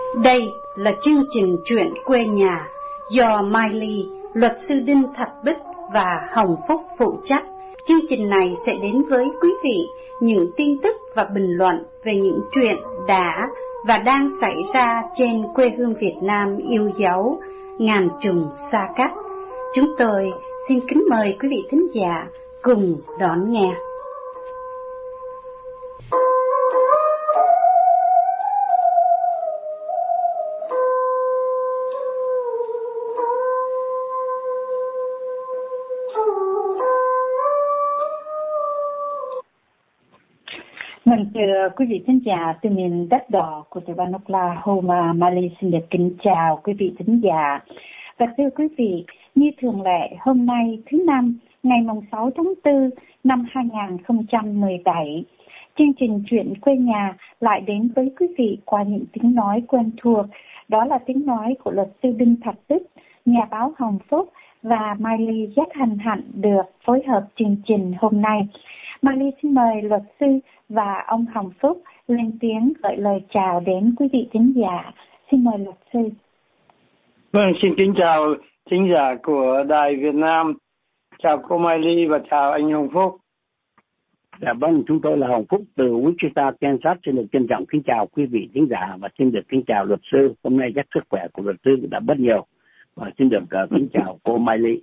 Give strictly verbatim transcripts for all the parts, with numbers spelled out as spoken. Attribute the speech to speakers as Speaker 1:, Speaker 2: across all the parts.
Speaker 1: Đây là chương trình Chuyện quê nhà do Mai Ly, luật sư Đinh Thạch Bích và Hồng Phúc phụ trách. Chương trình này sẽ đến với quý vị những tin tức và bình luận về những chuyện đã và đang xảy ra trên quê hương Việt Nam yêu dấu, ngàn trùng xa cách. Chúng tôi xin kính mời quý vị thính giả cùng đón nghe.
Speaker 2: Vâng, thưa quý vị thính giả từ miền đất đỏ của tiểu bang Oklahoma, Mai Ly xin được kính chào quý vị thính giả. Và thưa quý vị, như thường lệ, hôm nay thứ Năm, ngày sáu tháng tư năm hai nghìn không trăm mười bảy, chương trình Chuyện quê nhà lại đến với quý vị qua những tiếng nói quen thuộc. Đó là tiếng nói của luật sư Đinh Thạch Bích, nhà báo Hồng Phúc và Mai Ly rất hân hạnh được phối hợp chương trình hôm nay. Mai Ly xin mời luật sư và ông Hồng Phúc lên tiếng gửi lời chào đến quý vị thính giả. Xin mời luật sư.
Speaker 3: Vâng, xin kính chào thính giả của Đài Việt Nam. Chào cô Mai Ly và chào anh Hồng Phúc.
Speaker 4: Dạ vâng, chúng tôi là Hồng Phúc từ Wichita, Kansas. Xin được trân trọng kính chào quý vị thính giả và xin được kính chào luật sư. Hôm nay chắc sức khỏe của luật sư đã bất nhiều. Và xin được uh, kính chào cô Mai Ly.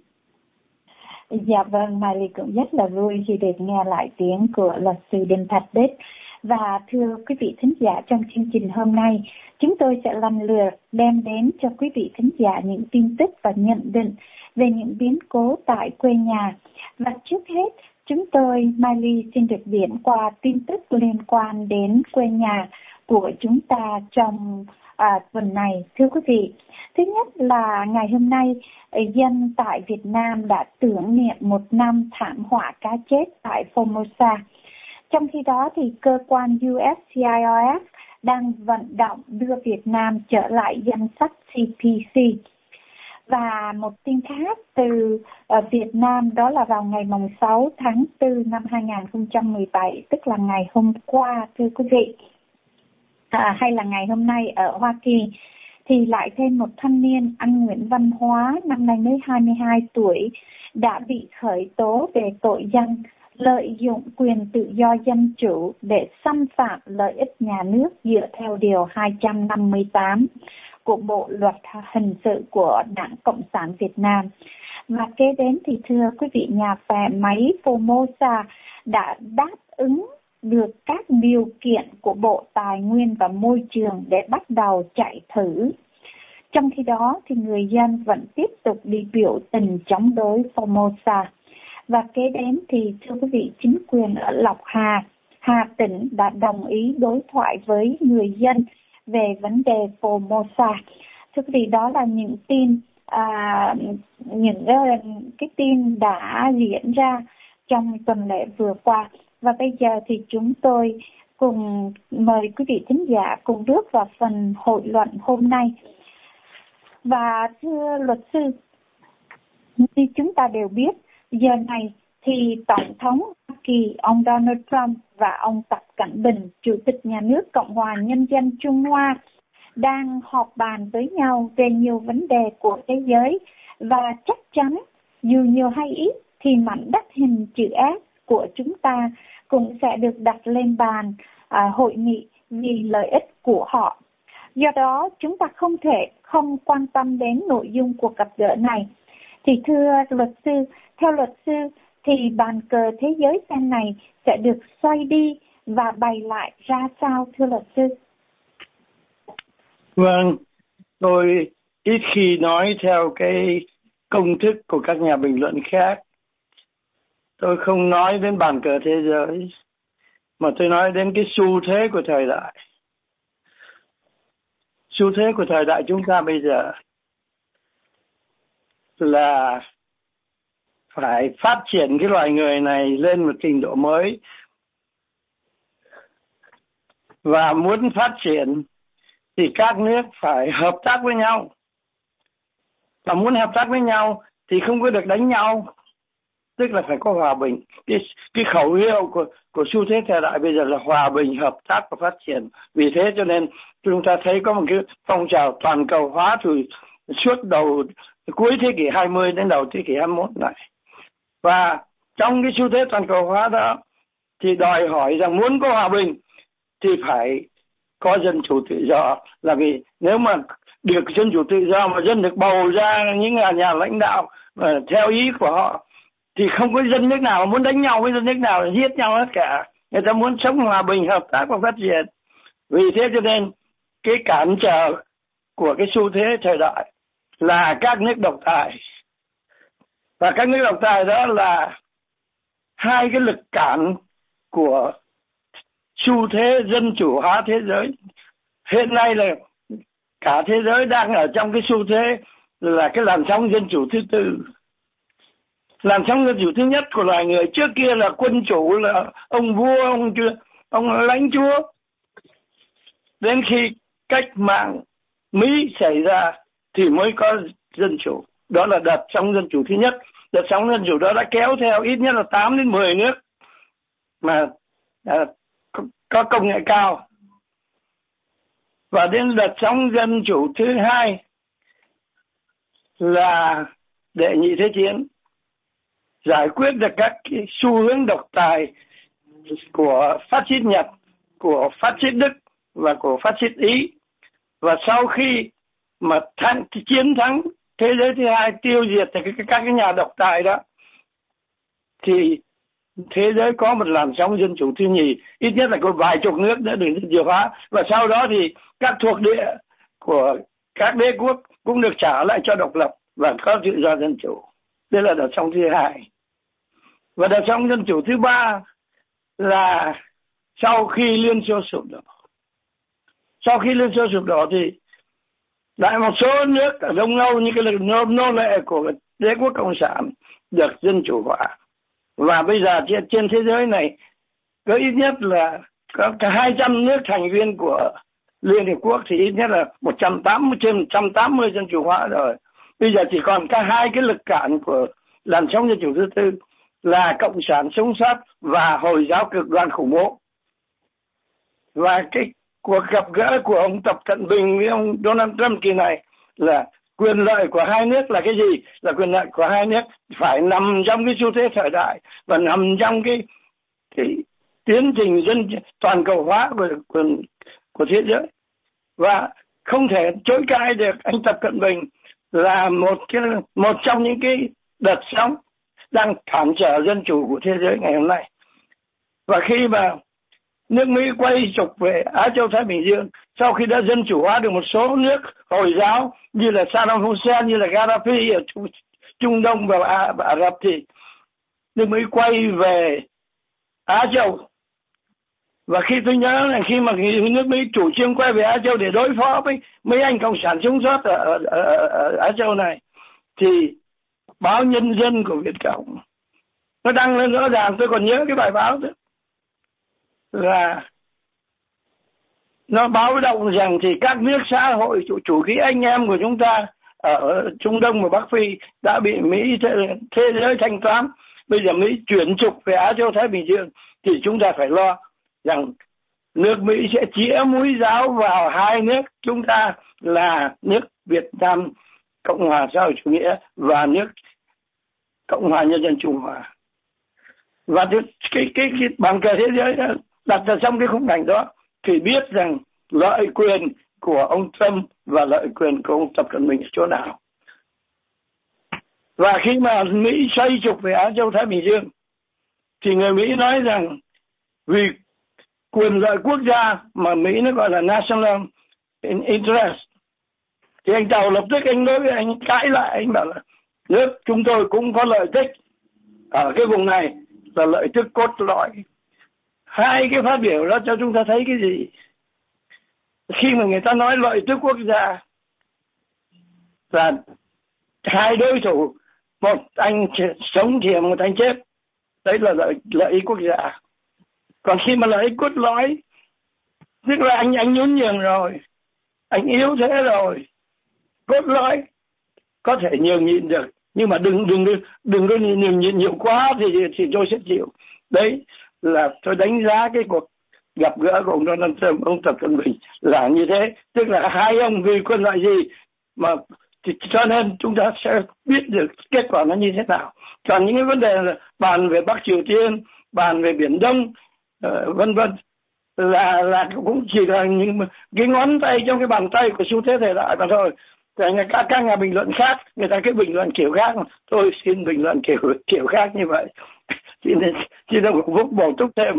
Speaker 2: Dạ vâng, Mai Ly cũng rất là vui khi được nghe lại tiếng của luật sư Đinh Thạch Bích. Và thưa quý vị thính giả, trong chương trình hôm nay, chúng tôi sẽ lần lượt đem đến cho quý vị thính giả những tin tức và nhận định về những biến cố tại quê nhà. Và trước hết, chúng tôi, Mai Ly, xin được điểm qua tin tức liên quan đến quê nhà của chúng ta trong à, tuần này. Thưa quý vị, thứ nhất là ngày hôm nay, dân tại Việt Nam đã tưởng niệm một năm thảm họa cá chết tại Formosa. Trong khi đó thì cơ quan u ét xê i rờ ép đang vận động đưa Việt Nam trở lại danh sách xê pê xê. Và một tin khác từ uh, Việt Nam, đó là vào ngày sáu tháng tư năm hai nghìn không trăm mười bảy, tức là ngày hôm qua, thưa quý vị, à, hay là ngày hôm nay ở Hoa Kỳ, thì lại thêm một thanh niên anh Nguyễn Văn Hóa, năm nay mới hai mươi hai tuổi, đã bị khởi tố về tội danh lợi dụng quyền tự do dân chủ để xâm phạm lợi ích nhà nước dựa theo Điều hai trăm năm mươi tám của Bộ Luật Hình sự của Đảng Cộng sản Việt Nam. Và kế đến thì thưa quý vị, nhà phê máy Formosa đã đáp ứng được các điều kiện của Bộ Tài nguyên và Môi trường để bắt đầu chạy thử. Trong khi đó thì người dân vẫn tiếp tục đi biểu tình chống đối Formosa. Và kế đến thì thưa quý vị, chính quyền ở Lộc Hà, Hà Tĩnh đã đồng ý đối thoại với người dân về vấn đề Formosa. Thưa quý vị, đó là những tin à, những cái tin đã diễn ra trong tuần lễ vừa qua. Và bây giờ thì chúng tôi cùng mời quý vị thính giả cùng bước vào phần hội luận hôm nay. Và thưa luật sư, như chúng ta đều biết, giờ này thì Tổng thống Hoa Kỳ, ông Donald Trump và ông Tập Cận Bình, Chủ tịch Nhà nước Cộng hòa Nhân dân Trung Hoa, đang họp bàn với nhau về nhiều vấn đề của thế giới. Và chắc chắn, dù nhiều hay ít, thì mảnh đất hình chữ S của chúng ta cũng sẽ được đặt lên bàn à, hội nghị vì lợi ích của họ. Do đó, chúng ta không thể không quan tâm đến nội dung cuộc gặp gỡ này. Thì thưa luật sư, theo luật sư, thì bàn cờ thế giới xanh này sẽ được xoay đi và bày lại ra sao, thưa luật sư?
Speaker 3: Vâng, tôi ít khi nói theo cái công thức của các nhà bình luận khác. Tôi không nói đến bàn cờ thế giới, mà tôi nói đến cái xu thế của thời đại. Xu thế của thời đại chúng ta bây giờ là phải phát triển cái loài người này lên một trình độ mới. Và muốn phát triển thì các nước phải hợp tác với nhau. Và muốn hợp tác với nhau thì không có được đánh nhau. tức là phải có hòa bình. Cái, cái khẩu hiệu của, của xu thế thời đại bây giờ là hòa bình, hợp tác và phát triển. Vì thế cho nên chúng ta thấy có một cái phong trào toàn cầu hóa từ suốt đầu cuối thế kỷ hai mươi đến đầu thế kỷ hai mươi mốt này. Và trong cái xu thế toàn cầu hóa đó thì đòi hỏi rằng muốn có hòa bình thì phải có dân chủ tự do. Là vì nếu mà được dân chủ tự do mà dân được bầu ra những nhà, nhà lãnh đạo uh, theo ý của họ thì không có dân nước nào muốn đánh nhau với dân nước nào, giết nhau hết cả. Người ta muốn sống hòa bình, hợp tác và phát triển. Vì thế cho nên cái cản trở của cái xu thế thời đại là các nước độc tài. Và các nước độc tài đó là hai cái lực cản của xu thế dân chủ hóa thế giới. Hiện nay là cả thế giới đang ở trong cái xu thế là cái làn sóng dân chủ thứ tư. Làn sóng dân chủ thứ nhất của loài người trước kia là quân chủ, là ông vua, ông ông lãnh chúa. Đến khi cách mạng Mỹ xảy ra thì mới có dân chủ. Đó là đợt sóng dân chủ thứ nhất. Đợt sóng dân chủ đó đã kéo theo ít nhất là tám đến mười nước mà à, có, có công nghệ cao. Và đến đợt sóng dân chủ thứ hai là đệ nhị thế chiến, giải quyết được các cái xu hướng độc tài của phát xít Nhật, của phát xít Đức và của phát xít Ý. Và sau khi mà thắng, chiến thắng thế giới thứ hai, tiêu diệt các, các cái nhà độc tài đó, thì thế giới có một làn sóng dân chủ thứ nhì, ít nhất là có vài chục nước đã được dân chủ hóa. Và sau đó thì các thuộc địa của các đế quốc cũng được trả lại cho độc lập và có tự do dân chủ. Đây là đợt sóng thứ hai. Và đợt sóng dân chủ thứ ba là sau khi Liên Xô sụp đổ. Sau khi Liên Xô sụp đổ thì lại một số nước ở Đông Âu như cái lực nô, nô lệ của đế quốc cộng sản được dân chủ hóa. Và bây giờ trên, trên thế giới này có ít nhất là có cả hai trăm nước thành viên của Liên Hiệp Quốc thì ít nhất là một trăm tám mươi trên một trăm tám mươi dân chủ hóa rồi. Bây giờ chỉ còn cả hai cái lực cản của làn sóng dân chủ thứ tư là cộng sản sống sót và Hồi giáo cực đoan khủng bố. Và cái cuộc gặp gỡ của ông Tập Cận Bình với ông Donald Trump kỳ này là quyền lợi của hai nước là cái gì? Là quyền lợi của hai nước phải nằm trong cái xu thế thời đại và nằm trong cái, cái tiến trình dân toàn cầu hóa của, của, của thế giới. Và không thể chối cãi được anh Tập Cận Bình là một cái một trong những cái đợt sóng đang cản trở dân chủ của thế giới ngày hôm nay. Và khi mà nước Mỹ quay trục về Á Châu Thái Bình Dương, sau khi đã dân chủ hóa được một số nước Hồi giáo như là Saddam Hussein, như là Gaddafi ở Trung, Trung Đông và Ả, Ả Rập, thì nước Mỹ quay về Á Châu. Và khi tôi nhớ là khi mà nước Mỹ chủ trương quay về Á Châu để đối phó với mấy anh cộng sản sống sót ở, ở, ở, ở Á Châu này, thì báo Nhân dân của Việt Cộng nó đăng lên rõ ràng. Tôi còn nhớ cái bài báo đó là nó báo động rằng thì các nước xã hội chủ, chủ nghĩa anh em của chúng ta ở Trung Đông và Bắc Phi đã bị Mỹ thế, thế giới thanh toán. Bây giờ Mỹ chuyển trục về Á Châu Thái Bình Dương thì chúng ta phải lo rằng nước Mỹ sẽ chĩa mũi giáo vào hai nước chúng ta là nước Việt Nam Cộng hòa xã hội chủ nghĩa và nước Cộng hòa Nhân dân Trung Hoa. Và cái cái cái, cái bàn cờ thế giới đó đặt ra trong cái khung cảnh đó thì biết rằng lợi quyền của ông Trump và lợi quyền của ông Tập Cận Bình ở chỗ nào. Và khi mà Mỹ xoay trục về Á Châu Thái Bình Dương thì người Mỹ nói rằng vì quyền lợi quốc gia mà Mỹ nó gọi là national interest, thì anh Tàu lập tức anh đối với anh cãi lại, anh bảo là nước chúng tôi cũng có lợi ích ở cái vùng này là lợi ích cốt lõi. Hai cái phát biểu đó cho chúng ta thấy cái gì? Khi mà người ta nói lợi ích quốc gia là hai đối thủ, một anh sống thì một anh chết, đấy là lợi lợi ích quốc gia. Còn khi mà lợi ích cốt lõi, tức là anh anh nhún nhường rồi, anh yếu thế rồi, cốt lõi có thể nhường nhịn được, nhưng mà đừng đừng đừng có nhường nhịn nhiều quá thì thì tôi sẽ chịu. Đấy là tôi đánh giá cái cuộc gặp gỡ của ông Donald Trump, ông Tập Cận Bình là như thế, tức là hai ông vì quân loại gì mà thì cho nên chúng ta sẽ biết được kết quả nó như thế nào. Còn những cái vấn đề là bàn về Bắc Triều Tiên, bàn về Biển Đông, uh, vân vân là là cũng chỉ là những cái ngón tay trong cái bàn tay của xu thế thời đại mà thôi. Các các nhà bình luận khác người ta cứ bình luận kiểu khác, tôi xin bình luận kiểu kiểu khác như vậy. Cho nên xin ông Phúc bổ túc thêm.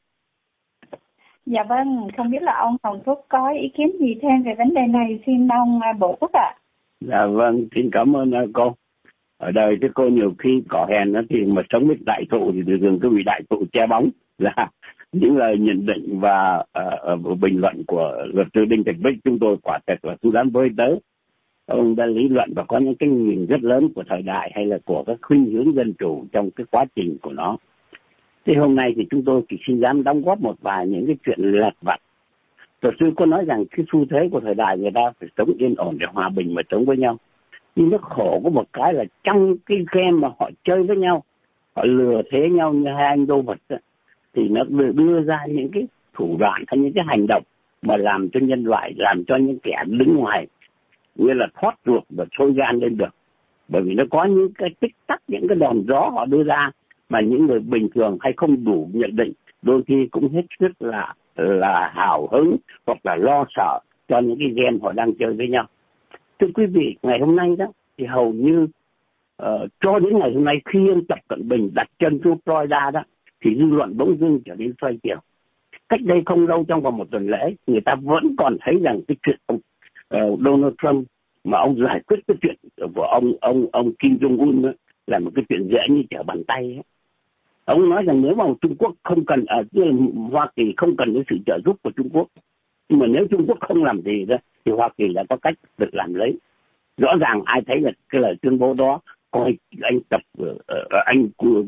Speaker 2: Dạ vâng, không biết là ông Hồng Phúc có ý kiến gì thêm về vấn đề này, xin ông bổ túc ạ.
Speaker 4: Dạ vâng, xin cảm ơn cô. Ở đời chứ cô nhiều khi cỏ hèn nó thì mà sống biết đại thụ thì thường thường cứ bị đại thụ che bóng. Là những lời nhận định và uh, bình luận của luật sư Đinh Trạch Bích chúng tôi quả thật là tôi dám với tới. Ông đã lý luận và có những cái nhìn rất lớn của thời đại hay là của các khuynh hướng dân chủ trong cái quá trình của nó. Thế hôm nay thì chúng tôi chỉ xin dám đóng góp một vài những cái chuyện lặt vặt. Luật sư có nói rằng cái xu thế của thời đại người ta phải sống yên ổn để hòa bình mà sống với nhau. Nhưng nó khổ có một cái là trong cái game mà họ chơi với nhau, họ lừa thế nhau như hai anh đô vật đó, thì nó đưa ra những cái thủ đoạn hay những cái hành động mà làm cho nhân loại, làm cho những kẻ đứng ngoài như là thoát ruột và sôi gan lên được. Bởi vì nó có những cái tích tắc, những cái đòn gió họ đưa ra mà những người bình thường hay không đủ nhận định đôi khi cũng hết sức là là hào hứng hoặc là lo sợ cho những cái game họ đang chơi với nhau. Thưa quý vị, ngày hôm nay đó thì hầu như uh, cho đến ngày hôm nay khi ông Tập Cận Bình đặt chân xuống Florida đó thì dư luận bỗng dưng trở nên xoay chiều. Cách đây không lâu, trong vòng một tuần lễ, người ta vẫn còn thấy rằng cái chuyện ông uh, Donald Trump mà ông giải quyết cái chuyện của ông ông ông Kim Jong Un đó, là một cái chuyện dễ như trở bàn tay ấy. Ông nói rằng nếu mà Trung Quốc không cần ở à, Hoa Kỳ không cần cái sự trợ giúp của Trung Quốc, nhưng mà nếu Trung Quốc không làm gì đó thì Hoa Kỳ đã có cách được làm lấy. Rõ ràng ai thấy là cái lời tuyên bố đó coi anh tập uh, anh Kim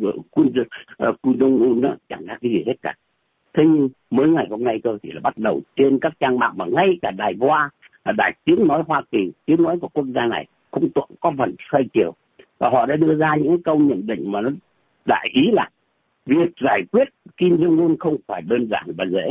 Speaker 4: Jong Un đó chẳng là cái gì hết cả. Thế nhưng mới ngày hôm nay thôi thì là bắt đầu trên các trang mạng mà ngay cả đài Hoa, đài tiếng nói Hoa Kỳ, tiếng nói của quốc gia này cũng có phần xoay chiều và họ đã đưa ra những câu nhận định mà nó đại ý là việc giải quyết Kim Jong Un không phải đơn giản và dễ.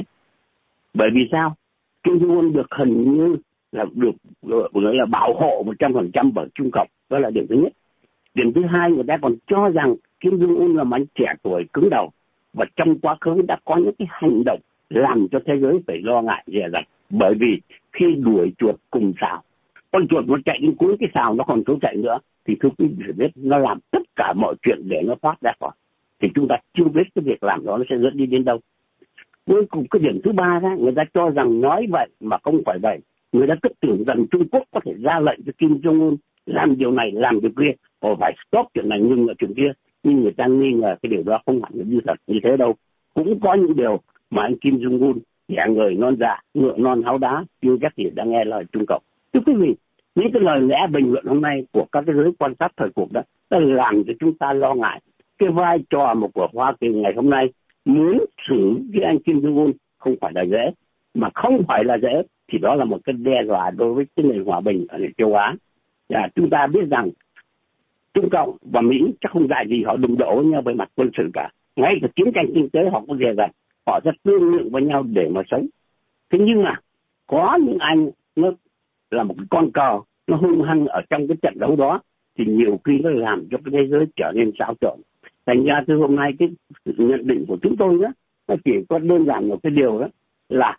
Speaker 4: Bởi vì sao? Kim Jong Un được hình như là được nói là bảo hộ một trăm phần trăm bởi Trung Cộng, đó là điểm thứ nhất. Điểm thứ hai, người ta còn cho rằng Kim Jong Un là một anh trẻ tuổi cứng đầu và trong quá khứ đã có những cái hành động làm cho thế giới phải lo ngại dè dặt. Bởi vì khi đuổi chuột cùng sào, con chuột nó chạy đến cuối cái sào nó còn trốn chạy nữa, thì thưa quý vị biết nó làm tất cả mọi chuyện để nó thoát ra khỏi. Thì chúng ta chưa biết cái việc làm đó nó sẽ dẫn đi đến đâu. Cuối cùng cái điểm thứ ba đó, người ta cho rằng nói vậy mà không phải vậy. Người ta cứ tưởng rằng Trung Quốc có thể ra lệnh cho Kim Jong Un làm điều này, làm điều kia, hoặc phải stop chuyện này ngưng ở chuyện kia. Nhưng người ta nghi ngờ cái điều đó không hẳn là như thật như thế đâu. Cũng có những điều mà anh Kim Jong Un trẻ người non dạ, ngựa non háo đá, chưa chắc gì đã nghe lời Trung Cộng. Thưa quý vị, những cái lời lẽ bình luận hôm nay của các cái giới quan sát thời cuộc đó đã làm cho chúng ta lo ngại cái vai trò một của Hoa Kỳ ngày hôm nay muốn xử với anh Kim Jong Un không phải là dễ, mà không phải là dễ thì đó là một cái đe dọa đối với cái nền hòa bình ở châu Á. Và chúng ta biết rằng Trung Cộng và Mỹ chắc không dạy gì họ đụng độ với nhau về mặt quân sự cả. Ngay cả chiến tranh kinh tế họ cũng dè dặt, họ rất tương lượng với nhau để mà sống. Thế nhưng mà có những anh nó là một cái con cờ, nó hung hăng ở trong cái trận đấu đó thì nhiều khi nó làm cho cái thế giới trở nên xáo trộn. Thành ra từ hôm nay cái nhận định của chúng tôi đó nó chỉ có đơn giản một cái điều đó là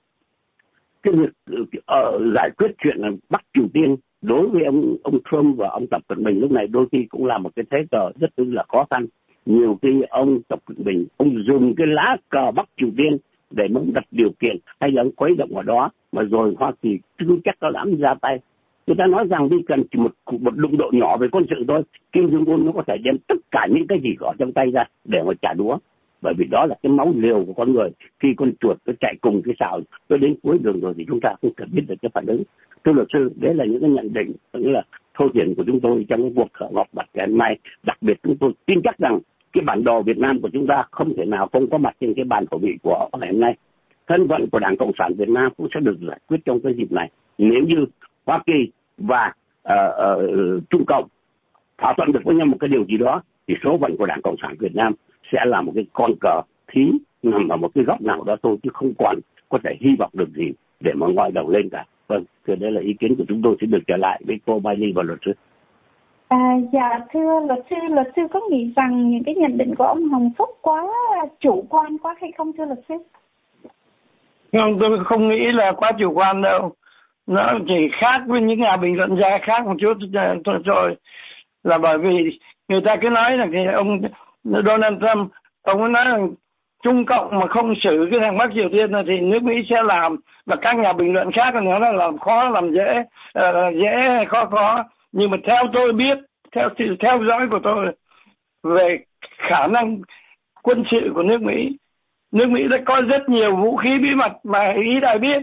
Speaker 4: cái việc ở giải quyết chuyện là Bắc Triều Tiên đối với ông ông Trump và ông Tập Cận Bình lúc này đôi khi cũng là một cái thế cờ rất là khó khăn. Nhiều khi ông Tập Cận Bình ông dùng cái lá cờ Bắc Triều Tiên để muốn đặt điều kiện hay là ông khuấy động ở đó mà rồi Hoa Kỳ chưa chắc có dám ra tay. Người ta nói rằng đi cần chỉ một một đụng độ nhỏ về quân sự thôi, Kim Jong Un nó có thể đem tất cả những cái gì có trong tay ra để mà trả đũa. Bởi vì đó là cái máu liều của con người. Khi con chuột nó chạy cùng cái sào nó đến cuối đường rồi thì chúng ta không thể biết được cái phản ứng. Thưa luật sư, đấy là những cái nhận định, nghĩa là thô thiển của chúng tôi trong cái cuộc họp mặt ngày hôm nay. Đặc biệt chúng tôi tin chắc rằng cái bản đồ Việt Nam của chúng ta không thể nào không có mặt trên cái bàn khẩu vị của ngày hôm nay. Thân phận của Đảng Cộng sản Việt Nam cũng sẽ được giải quyết trong cái dịp này. Nếu như Hoa Kỳ và uh, uh, Trung Cộng thỏa thuận được với nhau một cái điều gì đó, thì số phận của Đảng Cộng sản Việt Nam sẽ là một cái con cờ thí nằm ở một cái góc nào đó thôi, chứ không còn có thể hy vọng được gì để mà ngoi đầu lên cả. Vâng, thì đây là ý kiến của chúng tôi. Sẽ được trở lại với cô Miley và luật sư.
Speaker 2: À, dạ thưa luật sư, luật sư có nghĩ rằng những cái nhận định của ông Hồng Phúc quá chủ quan quá hay không thưa luật sư?
Speaker 3: Không, tôi không nghĩ là quá chủ quan đâu. Nó chỉ khác với những nhà bình luận gia khác một chút thôi, rồi là bởi vì người ta cứ nói là cái ông Donald Trump, ông ấy nói rằng Trung Cộng mà không xử cái thằng Bắc Triều Tiên này thì nước Mỹ sẽ làm, và các nhà bình luận khác nó là làm khó làm dễ, uh, dễ khó khó. Nhưng mà theo tôi biết, theo sự theo dõi của tôi về khả năng quân sự của nước Mỹ, nước Mỹ đã có rất nhiều vũ khí bí mật mà Ý đã biết.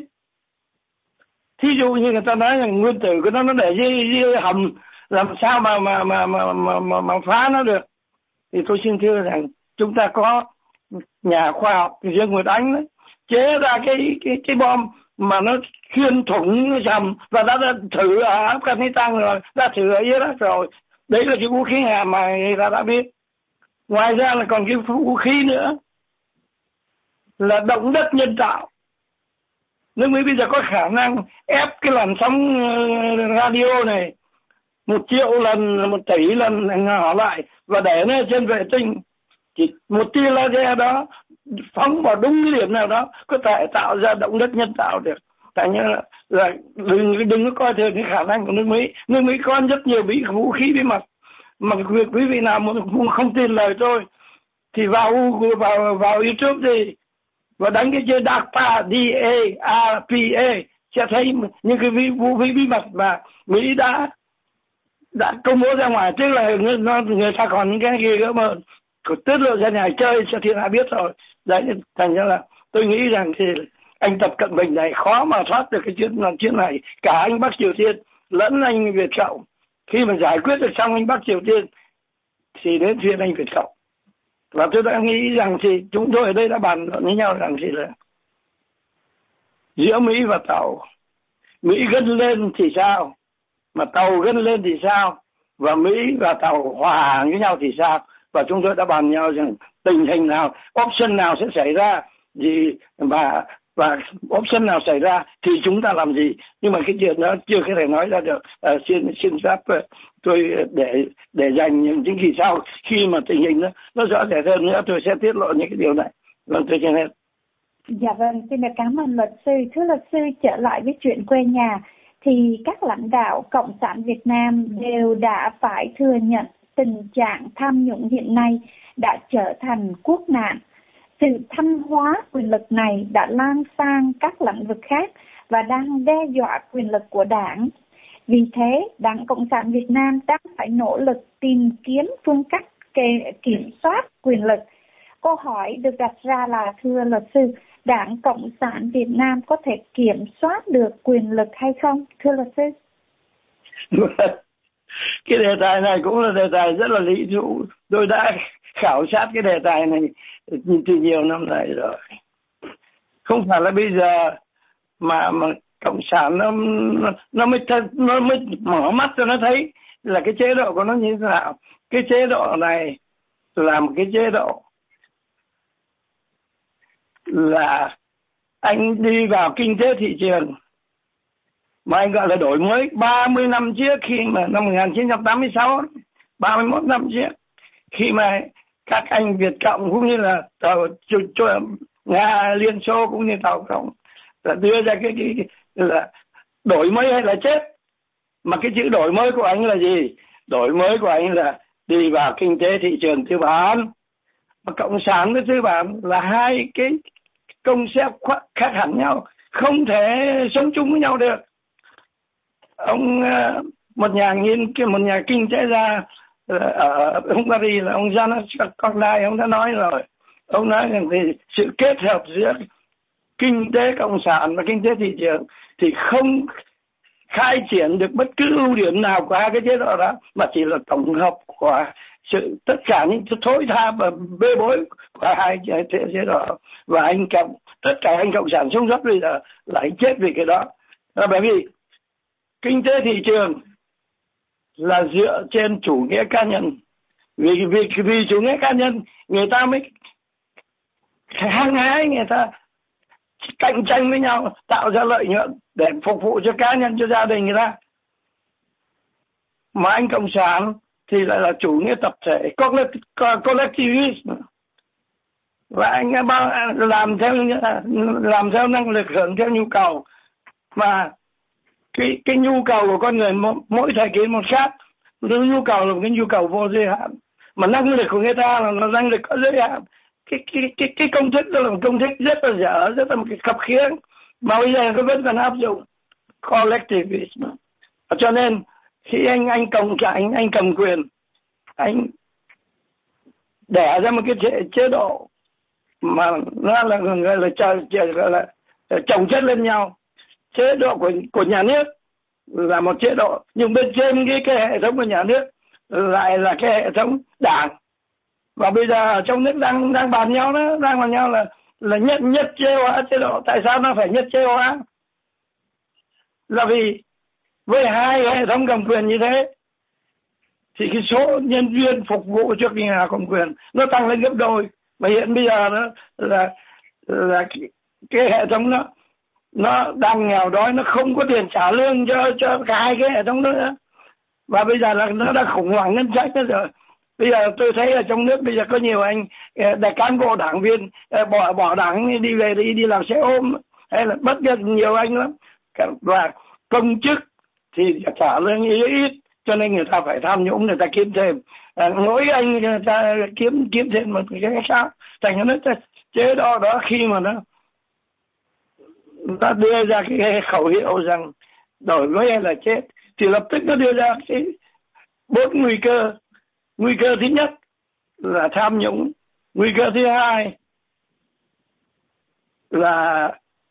Speaker 3: Thí dụ như người ta nói rằng nguyên tử của nó nó để dưới, dưới hầm, làm sao mà mà mà mà mà, mà, mà phá nó được. Thì tôi xin thưa rằng chúng ta có nhà khoa học Dương Nguyệt Ánh đấy, chế ra cái cái cái bom mà nó xuyên thủng hầm, và đã, đã thử ở Afghanistan rồi, đã thử ở Iraq rồi. Đấy là cái vũ khí hàm mà người ta đã biết. Ngoài ra là còn cái vũ khí nữa là động đất nhân tạo. Nước Mỹ bây giờ có khả năng ép cái làn sóng radio này một triệu lần, một tỷ lần nhỏ lại và để nó trên vệ tinh. Chỉ một tia laser đó phóng vào đúng cái điểm nào đó có thể tạo ra động đất nhân tạo được. Tại như là, là đừng đừng có coi thường cái khả năng của nước Mỹ. Nước Mỹ có rất nhiều bí vũ khí bí mật mà việc quý vị nào muốn không tin lời tôi thì vào vào vào YouTube đi và đánh cái chữ DARPA, D A R P A, sẽ thấy những cái vũ khí bí mật mà Mỹ đã đã công bố ra ngoài. Tức là người, người ta còn những cái gì gớm hơn, tức là ra nhà chơi sẽ thiên hạ biết rồi. Đấy, thành ra là tôi nghĩ rằng thì anh Tập Cận Bình này khó mà thoát được cái chuyện làm chuyện này. Cả anh Bắc Triều Tiên lẫn anh Việt Cộng, khi mà giải quyết được xong anh Bắc Triều Tiên thì đến phiên anh Việt Cộng. Và tôi đã nghĩ rằng thì chúng tôi ở đây đã bàn luận với nhau rằng thì là giữa Mỹ và Tàu, Mỹ gân lên thì sao, mà Tàu gân lên thì sao, và Mỹ và Tàu hòa với nhau thì sao. Và chúng tôi đã bàn nhau rằng tình hình nào, option nào sẽ xảy ra gì, và và option nào xảy ra thì chúng ta làm gì. Nhưng mà cái chuyện đó chưa có thể nói ra được. À, xin xin phép tôi để để dành những những kỳ sau, khi mà tình hình nó nó rõ rệt hơn nữa tôi sẽ tiết lộ những cái điều này. Vâng, tôi xin hết.
Speaker 2: Dạ vâng, xin được cảm ơn luật sư. Thưa luật sư, trở lại với chuyện quê nhà thì các lãnh đạo Cộng sản Việt Nam đều đã phải thừa nhận tình trạng tham nhũng hiện nay đã trở thành quốc nạn. Sự thăng hóa quyền lực này đã lan sang các lĩnh vực khác và đang đe dọa quyền lực của Đảng. Vì thế, Đảng Cộng sản Việt Nam đang phải nỗ lực tìm kiếm phương cách kiểm soát quyền lực. Câu hỏi được đặt ra là, thưa luật sư, Đảng Cộng sản Việt Nam có thể kiểm soát được quyền lực hay không, thưa luật sư?
Speaker 3: Cái đề tài này cũng là đề tài rất là lý thú. Tôi đã khảo sát cái đề tài này từ nhiều năm nay rồi. Không phải là bây giờ mà mà Cộng sản nó nó mới nó mới mở mắt cho nó thấy là cái chế độ của nó như thế nào. Cái chế độ này là một cái chế độ là anh đi vào kinh tế thị trường mà anh gọi là đổi mới ba mươi năm trước, khi mà năm một nghìn chín trăm tám mươi sáu, ba mươi mốt năm trước, khi mà các anh Việt Cộng cũng như là tàu Nga, Liên Xô cũng như tàu Cộng là đưa ra cái, cái, cái là đổi mới hay là chết. Mà cái chữ đổi mới của anh là gì? Đổi mới của anh là đi vào kinh tế thị trường tư bản. Mà Cộng sản với tư bản là hai cái concept khác hẳn nhau, không thể sống chung với nhau được. Ông một nhà nghiên một nhà kinh tế gia ở Hungary là ông János Kornai, ông đã nói rồi. Ông nói rằng thì sự kết hợp giữa kinh tế cộng sản và kinh tế thị trường thì không khai triển được bất cứ ưu điểm nào của hai cái chế độ đó, mà chỉ là tổng hợp của sự tất cả những thối tha và bê bối của hai chế độ. Và anh cộng tất cả anh cộng sản sống sót bây giờ lại chết vì cái đó. Là bởi vì kinh tế thị trường là dựa trên chủ nghĩa cá nhân. Vì vì vì chủ nghĩa cá nhân người ta mới hăng hái, người ta cạnh tranh với nhau, tạo ra lợi nhuận để phục vụ cho cá nhân, cho gia đình người ta. Mà anh cộng sản thì lại là chủ nghĩa tập thể, collectivism, và anh làm theo làm theo năng lực, hưởng theo nhu cầu. Mà cái cái nhu cầu của con người mỗi thời kỳ một khác. Nhu cầu là một cái nhu cầu vô giới hạn, mà năng lực của người ta là năng lực có giới hạn. Cái cái cái cái công thức đó là một công thức rất là dở, rất là một cái khập khiễng, mà bây giờ có vẫn còn áp dụng collectivism. Cho nên khi anh anh cộng anh anh cầm quyền, anh đẻ ra một cái chế, chế độ mà nó là gọi là chờ gọi là chồng chất lên nhau. Chế độ của của nhà nước là một chế độ, nhưng bên trên cái, cái hệ thống của nhà nước lại là cái hệ thống đảng. Và bây giờ trong nước đang đang bàn nhau đó, đang bàn nhau là là nhất nhất chế hóa chế độ. Tại sao nó phải nhất chế hóa? Là vì với hai hệ thống cầm quyền như thế thì cái số nhân viên phục vụ cho cái nhà cầm quyền nó tăng lên gấp đôi. Mà hiện bây giờ đó là là cái, cái hệ thống đó nó đang nghèo đói, nó không có tiền trả lương cho cho cả hai cái hệ thống đó nữa. Và bây giờ là nó đã khủng hoảng ngân sách đó rồi. Bây giờ tôi thấy ở trong nước bây giờ có nhiều anh đại cán bộ đảng viên bỏ bỏ đảng đi về đi đi làm xe ôm, hay là bất cứ nhiều anh lắm. Và công chức thì trả lương ít, cho nên người ta phải tham nhũng, người ta kiếm thêm. À, mỗi anh người ta kiếm kiếm thêm một cái khác. Thành nó chế độ đó khi mà nó ta đưa ra cái khẩu hiệu rằng đổi mới hay là chết, thì lập tức nó đưa ra cái bốn nguy cơ. Nguy cơ thứ nhất là tham nhũng, nguy cơ thứ hai là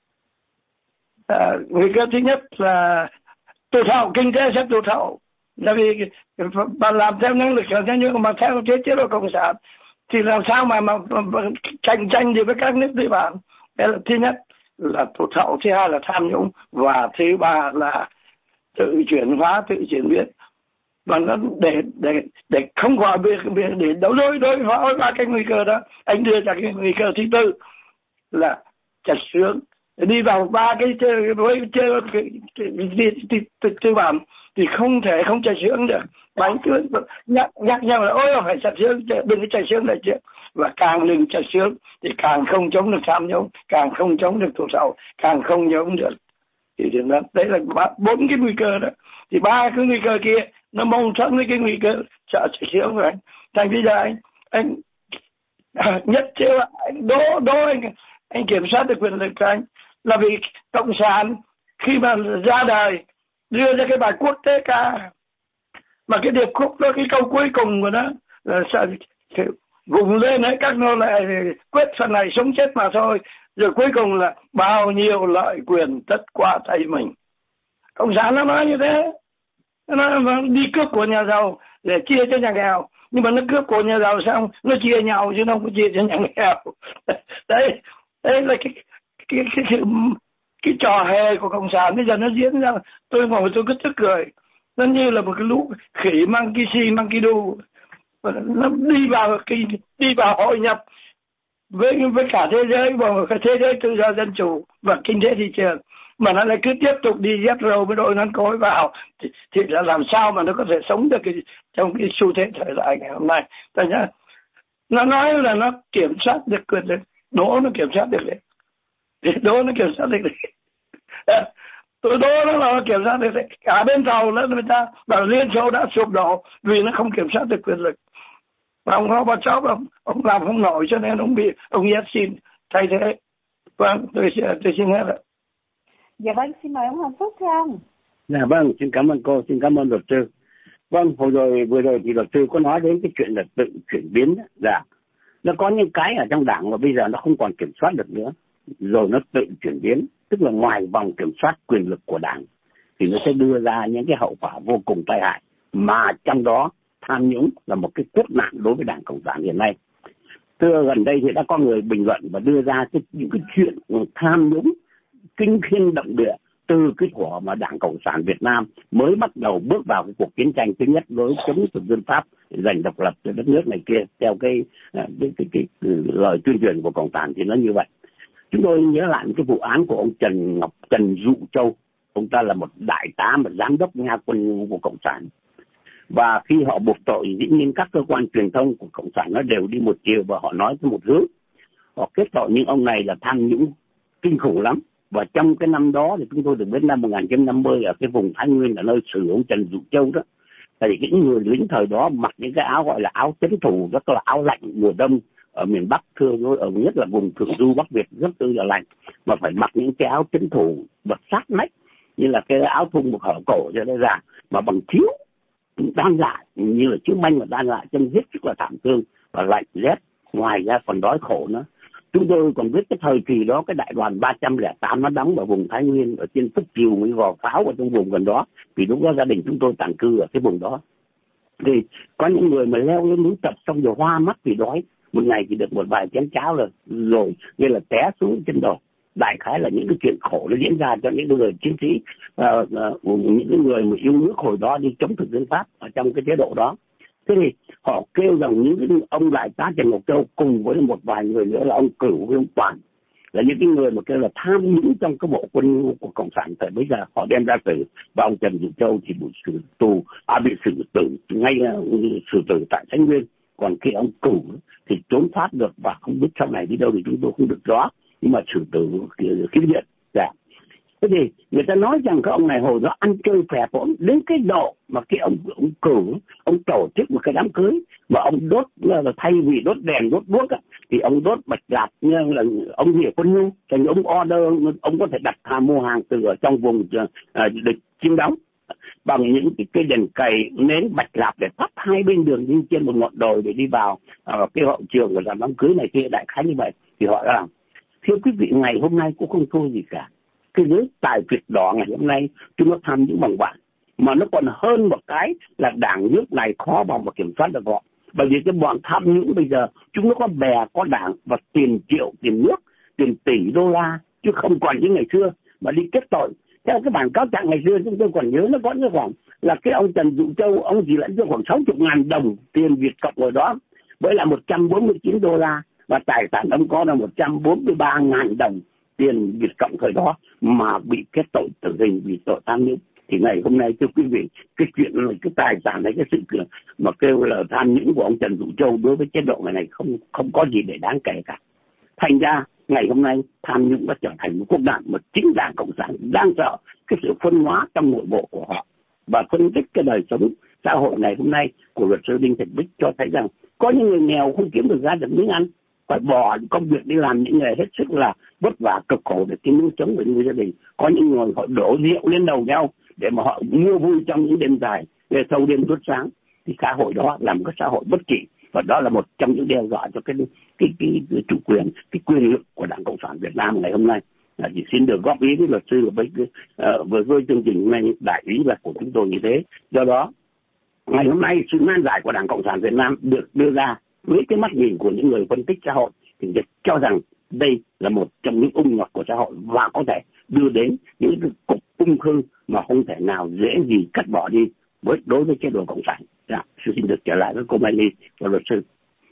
Speaker 3: à, nguy cơ thứ nhất là tụt hậu, kinh tế sẽ tụt hậu. Là vì bạn làm theo năng lực theo như mà theo chế chế độ cộng sản thì làm sao mà mà, mà, mà cạnh tranh được với các nước tư bản. Đó là thứ nhất là tụt hậu, thứ hai là tham nhũng, và thứ ba là tự chuyển hóa, tự chuyển biến. Và nó để để để không gọi để đấu đối đối phó với ba cái nguy cơ đó, anh đưa ra cái nguy cơ thứ tư là chặt xướng, đi vào ba cái với tư bản thì không thể không chặt xướng được. Bánh cứ nhắc nhắc nhau là ôi phải chặt xướng, đừng có chặt xướng lại chuyện. Và càng đừng chặt xướng thì càng không chống được tham nhũng, càng không chống được tụt hậu, càng không chống được. Thì đó, đấy là bốn cái nguy cơ đó. Thì ba cái nguy cơ kia nó mâu thuẫn với cái nguy cơ sợ chặt xướng của anh. Thành bây giờ anh anh à, nhất chế anh đố đố anh anh kiểm soát được quyền lực của anh là vì cộng sản khi mà ra đời đưa ra cái bài quốc tế ca, mà cái điệp khúc đó, cái câu cuối cùng của nó là sao vùng lên ấy, các nô lệ quyết phần này sống chết mà thôi, rồi cuối cùng là bao nhiêu lợi quyền tất qua tay mình. Cộng sản nó nói như thế, nó, nó đi cướp của nhà giàu để chia cho nhà nghèo, nhưng mà nó cướp của nhà giàu xong nó chia nhau chứ nó không có chia cho nhà nghèo. Đấy, đấy là cái cái cái cái, cái trò hề của cộng sản bây giờ nó diễn ra. Tôi ngồi tôi cứ tức cười, nó như là một cái lũ khỉ mang cái xi mang cái đu, nó đi vào cái đi vào hội nhập với với cả thế giới, và cả thế giới tự do dân chủ và kinh tế thị trường, mà nó lại cứ tiếp tục đi dắt râu với đội nón cối vào thì, thì là làm sao mà nó có thể sống được cái, trong cái xu thế thời đại ngày hôm nay. Tại nhá, nó nói là nó kiểm soát được quyền lực, đố nó kiểm soát được đấy, đố nó kiểm soát được đấy. Tôi đố nó là nó kiểm soát được đấy. Cả bên tàu nó người ta bảo Liên Xô đã sụp đổ vì nó không kiểm soát được quyền lực. Và ông Gorbachev ông, ông làm không nổi cho nên ông bị ông Yeltsin thay thế. Vâng, tôi, tôi xin hết ạ.
Speaker 2: Dạ vâng, xin mời ông Hoàng Phúc thưa ông.
Speaker 4: Dạ vâng, xin cảm ơn cô, xin cảm ơn luật sư. Vâng, hồi rồi vừa rồi thì luật sư có nói đến cái chuyện là tự chuyển biến. Dạ, nó có những cái ở trong đảng mà bây giờ nó không còn kiểm soát được nữa, rồi nó tự chuyển biến, tức là ngoài vòng kiểm soát quyền lực của đảng thì nó sẽ đưa ra những cái hậu quả vô cùng tai hại, mà trong đó tham nhũng là một cái quốc nạn đối với Đảng Cộng sản hiện nay. Thưa, gần đây thì đã có người bình luận và đưa ra cái, những cái chuyện tham nhũng kinh thiên động địa từ cái thuở mà Đảng Cộng sản Việt Nam mới bắt đầu bước vào cái cuộc chiến tranh thứ nhất đối chống thực dân Pháp giành độc lập cho đất nước này kia, theo cái cái, cái, cái, cái lời tuyên truyền của Cộng sản thì nó như vậy. Chúng tôi nhớ lại cái vụ án của ông Trần Ngọc Trần Dụ Châu. Ông ta là một đại tá, một giám đốc nha quân của Cộng sản. Và khi họ buộc tội, dĩ nhiên các cơ quan truyền thông của Cộng sản nó đều đi một chiều và họ nói theo một hướng. Họ kết tội những ông này là tham nhũng kinh khủng lắm. Và trong cái năm đó thì chúng tôi được biết năm một nghìn chín trăm năm mươi ở cái vùng Thái Nguyên, ở nơi xử ông Trần Dụ Châu đó, thì những người lính thời đó mặc những cái áo gọi là áo trấn thủ, rất là áo lạnh mùa đông ở miền Bắc, thưa ở nhất là vùng Thượng Du Bắc Việt rất tư là lạnh, mà phải mặc những cái áo trấn thủ bật sát nách như là cái áo thun một hở cổ cho nó ra, mà bằng chiếu đan lại như là chiếu manh mà đan lại, trông hết sức là thảm thương và lạnh rét, ngoài ra còn đói khổ nữa. Chúng tôi còn biết cái thời kỳ đó cái đại đoàn ba trăm lẻ tám nó đóng ở vùng Thái Nguyên, ở trên Phúc Kiều với Gò Pháo ở trong vùng gần đó, vì lúc đó gia đình chúng tôi tản cư ở cái vùng đó. Thì có những người mà leo lên núi Tập xong rồi hoa mắt vì đói, một ngày chỉ được một vài chén cháo rồi rồi như là té xuống trên đồi. Đại khái là những cái chuyện khổ nó diễn ra cho những người chiến sĩ, uh, uh, những người mà yêu nước hồi đó đi chống thực dân Pháp ở trong cái chế độ đó. Thế thì họ kêu rằng những cái ông đại tá Trần Ngọc Châu cùng với một vài người nữa là ông Cửu với ông Toàn là những cái người mà kêu là tham nhũng trong cái bộ quân của Cộng sản thời bây giờ, họ đem ra xử. Và ông Trần Dụ Châu thì bị xử tù, à bị xử tử ngay xử tử tại Thái Nguyên. Còn khi ông Cửu thì trốn thoát được và không biết sau này đi đâu thì chúng tôi không được rõ, nhưng mà xử tử kiếm viện. Dạ. Thế thì người ta nói rằng cái ông này hồi đó ăn chơi phè phỡn đến cái độ mà cái ông ông Cửu ông tổ chức một cái đám cưới mà ông đốt là thay vì đốt đèn đốt đuốc thì ông đốt bạch lạp như là ông Nghĩa Quân Nhu, thành ông order ông có thể đặt hàng mua hàng từ ở trong vùng uh, địch chiếm đóng bằng những cái cây đèn cày nến bạch lạp để tắt hai bên đường đi trên một ngọn đồi để đi vào uh, cái hậu trường của làm đám cưới này kia, đại khái như vậy. Thì họ làm thưa quý vị, ngày hôm nay cũng không thua gì cả. Cái giới tài phiệt đỏ ngày hôm nay chúng nó tham nhũng bằng bạn, mà nó còn hơn một cái là đảng nước này khó mà kiểm soát được họ. Bởi vì cái bọn tham nhũng bây giờ chúng nó có bè có đảng và tiền triệu, tiền nước, tiền tỷ đô la, chứ không còn như ngày xưa mà đi kết tội. Theo cái bản cáo trạng ngày xưa chúng tôi còn nhớ nó có như khoảng là cái ông Trần Dụ Châu ông chỉ lãnh cho khoảng sáu mươi ngàn đồng tiền Việt cộng rồi đó, với là một trăm bốn mươi chín đô la, và tài sản ông có là một trăm bốn mươi ba ngàn đồng tiền Việt cộng thời đó mà bị kết tội tử hình vì tội tham nhũng. Thì ngày hôm nay thưa quý vị, cái chuyện là cái tài sản này, cái sự kiện mà kêu là tham nhũng của ông Trần Dụ Châu đối với chế độ này này không không có gì để đáng kể cả. Thành ra ngày hôm nay tham nhũng đã trở thành một quốc nạn mà chính Đảng Cộng sản đang sợ cái sự phân hóa trong nội bộ của họ. Và phân tích cái đời sống xã hội này hôm nay của luật sư Đinh Thạch Bích cho thấy rằng có những người nghèo không kiếm được ra được miếng ăn, phải bỏ công việc đi làm những nghề hết sức là vất vả cực khổ để kiếm miếng sống với người gia đình. Có những người họ đổ rượu lên đầu nhau để mà họ mua vui trong những đêm dài, để thâu đêm suốt sáng. Thì xã hội đó là một cái xã hội bất trị, và đó là một trong những đe dọa cho cái cái, cái, cái chủ quyền, cái quyền lực của Đảng Cộng sản Việt Nam ngày hôm nay. Là chỉ xin được góp ý với luật sư với uh, với, với chương trình hôm nay, đại ý là của chúng tôi như thế. Do đó ngày hôm nay sự nan giải của Đảng Cộng sản Việt Nam được đưa ra với cái mắt nhìn của những người phân tích xã hội thì được cho rằng đây là một trong những ung nhọt của xã hội và có thể đưa đến những cái cục ung thư mà không thể nào dễ gì cắt bỏ đi với đối với chế độ Cộng sản. Dạ, xin được trở lại với cô Mai Ly và luật sư.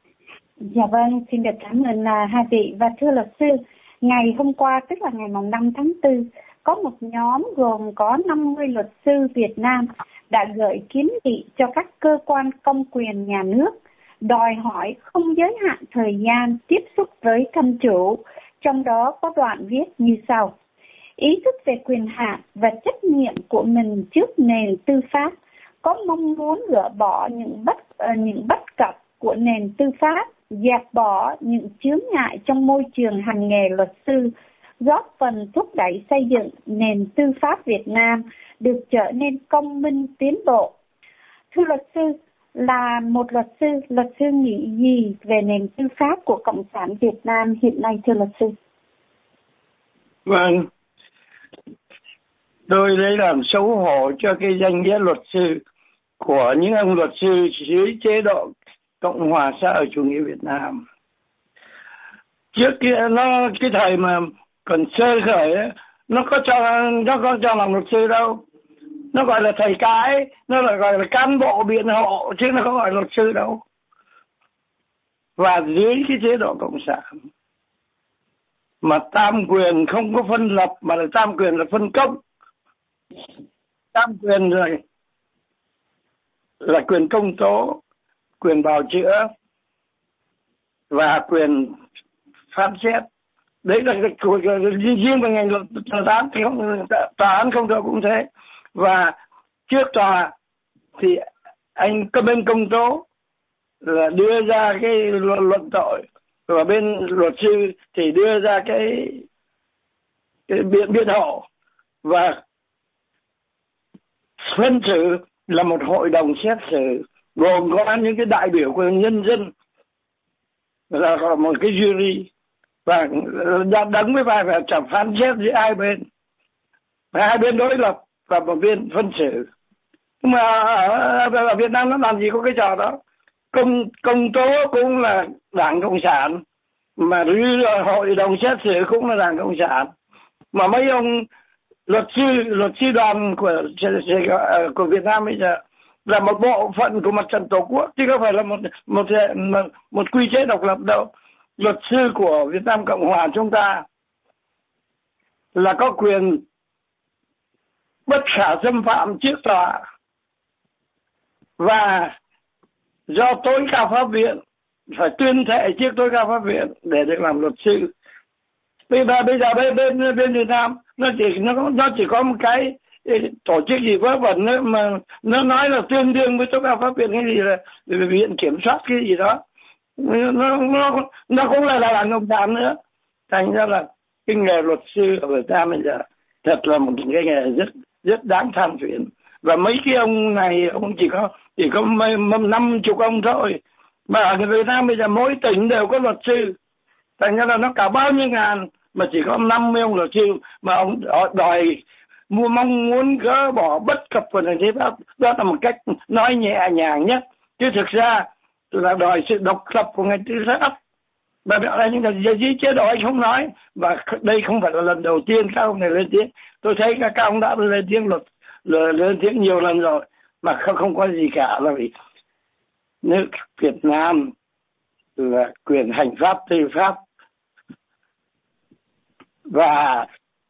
Speaker 2: Dạ vâng, xin được cảm ơn uh, hai vị. Và thưa luật sư, ngày hôm qua tức là ngày mùng năm tháng tư, có một nhóm gồm có năm mươi luật sư Việt Nam đã gửi kiến nghị cho các cơ quan công quyền nhà nước đòi hỏi không giới hạn thời gian tiếp xúc với thân chủ, trong đó có đoạn viết như sau: ý thức về quyền hạn và trách nhiệm của mình trước nền tư pháp, có mong muốn gỡ bỏ những bất uh, những bất cập của nền tư pháp, dẹp bỏ những chướng ngại trong môi trường hành nghề luật sư, góp phần thúc đẩy xây dựng nền tư pháp Việt Nam được trở nên công minh tiến bộ. Thưa luật sư, là một luật sư, luật sư nghĩ gì về nền tư pháp của Cộng sản Việt Nam hiện nay thưa luật sư?
Speaker 3: Vâng, tôi lấy làm xấu hổ cho cái danh nghĩa luật sư của những ông luật sư dưới chế độ Cộng hòa xã hội chủ nghĩa Việt Nam. Trước kia nó cái thời mà còn sơ khởi ấy, nó có cho nó có cho làm luật sư đâu. Nó gọi là thầy cái, nó là gọi là cán bộ biện hộ, chứ nó không gọi là luật sư đâu. Và dưới cái chế độ cộng sản mà tam quyền không có phân lập, mà là tam quyền là phân công. Tam quyền rồi là quyền công tố, quyền bào chữa và quyền phán xét. Đấy là riêng về ngành luật tòa án thì không, tòa án không tố cũng thế. Và trước tòa thì anh có bên công tố là đưa ra cái luận, luận tội, và bên luật sư thì đưa ra cái, cái biện biện hộ. Và phân xử là một hội đồng xét xử gồm có những cái đại biểu của nhân dân, là một cái jury, và đấng với vai phải chẳng phán xét giữa hai bên, hai bên đối lập và một bên phân xử. Nhưng mà ở, ở Việt Nam nó làm gì có cái trò đó. Công công tố cũng là Đảng Cộng sản, mà hội đồng xét xử cũng là Đảng Cộng sản, mà mấy ông luật sư luật sư đoàn của của Việt Nam bây giờ là một bộ phận của Mặt trận Tổ quốc, chứ không phải là một một một, một quy chế độc lập đâu. Luật sư của Việt Nam Cộng hòa chúng ta là có quyền bất khả xâm phạm trước tòa, và do tối cao pháp viện phải tuyên thệ trước tối cao pháp viện để được làm luật sư. Bây giờ bây giờ bên bên, bên Việt Nam nó chỉ nó nó chỉ có một cái tổ chức gì vớ vẩn nữa mà nó nói là tương đương với tối cao pháp viện, cái gì là viện kiểm soát cái gì đó, nó nó nó cũng là là Đảng Cộng sản nữa. Thành ra là cái nghề luật sư ở Việt Nam bây giờ thật là một cái nghề rất rất đáng than phiền. Và mấy cái ông này ông chỉ có chỉ có năm chục ông thôi, mà ở Việt Nam bây giờ mỗi tỉnh đều có luật sư. Thành ra là nó cả bao nhiêu ngàn mà chỉ có năm mươi ông luật sư, mà ông đòi mua mong muốn gỡ bỏ bất cập của nền hiến pháp. Đó là một cách nói nhẹ nhàng nhất, chứ thực ra là đòi sự độc lập của ngành tư pháp. Và đây những cái dưới chế độ anh không nói, và đây không phải là lần đầu tiên các ông này lên tiếng. Tôi thấy các ông đã lên tiếng luật lên tiếng nhiều lần rồi mà không không có gì cả, là vì nước Việt Nam là quyền hành pháp tư pháp và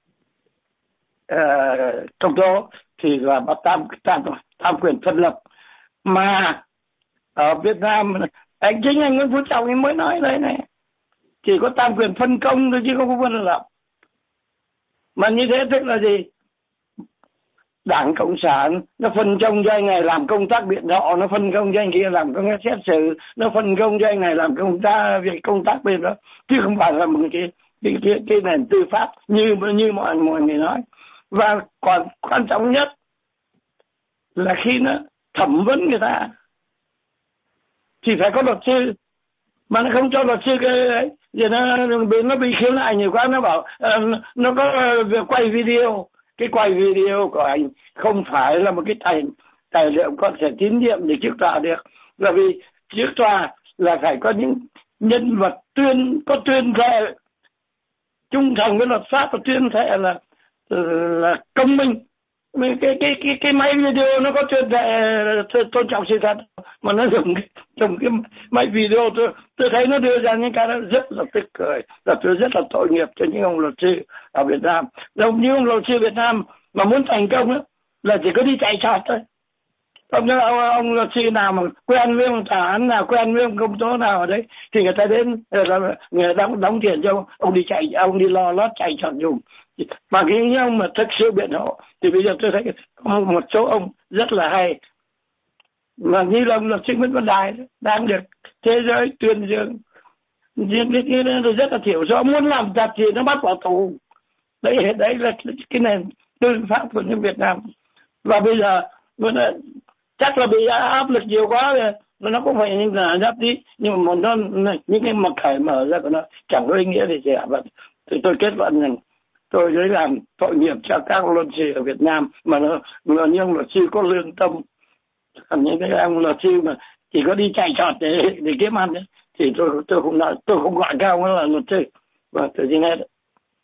Speaker 3: uh, công tố thì là tam tam tam quyền phân lập. Mà ở Việt Nam anh chính anh Nguyễn Phú Trọng anh mới nói đây này, chỉ có tam quyền phân công thôi chứ không có phân lập. Mà như thế tức là gì? Đảng Cộng sản nó phân công cho anh này làm công tác biện hộ, nó phân công cho anh kia làm công tác xét xử, nó phân công cho anh này làm công tác việc công tác bên đó, chứ không phải là một cái cái cái, cái nền tư pháp như như mọi mọi người nói. Và còn quan trọng nhất là khi nó thẩm vấn người ta thì phải có luật sư, mà nó không cho luật sư cái ấy, giờ nó nó bị khiếu nại nhiều quá, nó bảo uh, nó có việc quay video. Cái quay video của anh không phải là một cái tài tài liệu có thể tín nhiệm để trước tòa được, là vì trước tòa là phải có những nhân vật tuyên có tuyên thệ trung thành với luật pháp và tuyên thệ là là công minh. Cái cái cái cái máy video nó có tuyên thệ tôn trọng sự thật, mà nó dùng cái, dùng cái máy video, tôi tôi thấy nó đưa ra những cái đó rất là tức cười, là tôi rất là tội nghiệp cho những ông luật sư ở Việt Nam. Giống như ông luật sư Việt Nam mà muốn thành công đó, là chỉ có đi chạy trọt thôi. Ông, ông, ông luật sư nào mà quen với ông tòa án nào, quen với ông công tố nào ở đấy thì người ta đến người ta đóng, đóng tiền cho ông, ông đi chạy, ông đi lo lót chạy trọt dùng. Mà cái ông mà thực sự biện hộ thì bây giờ tôi thấy có một số ông rất là hay, mà như là ông luật sư Nguyễn Văn Đài đang được thế giới tuyên dương, nhưng cái kia nó rất là thiểu số, muốn làm thật thì nó bắt vào tù. Đấy đấy là cái nền tư pháp của nước Việt Nam. Và bây giờ là, chắc là bị áp lực nhiều quá rồi, nó cũng phải như là giáp tí, nhưng mà một nó những cái mặt cởi mở ra của nó chẳng có ý nghĩa gì cả. Và thì tôi kết luận rằng tôi lấy làm tội nghiệp cho các luật sư ở Việt Nam, mà nó, nó những luật sư có lương tâm. Còn những cái ông luật sư mà chỉ có đi chạy trọt để để kiếm ăn đấy, thì tôi tôi không nói, tôi không gọi cao nó là luật sư. Và tôi xin hết.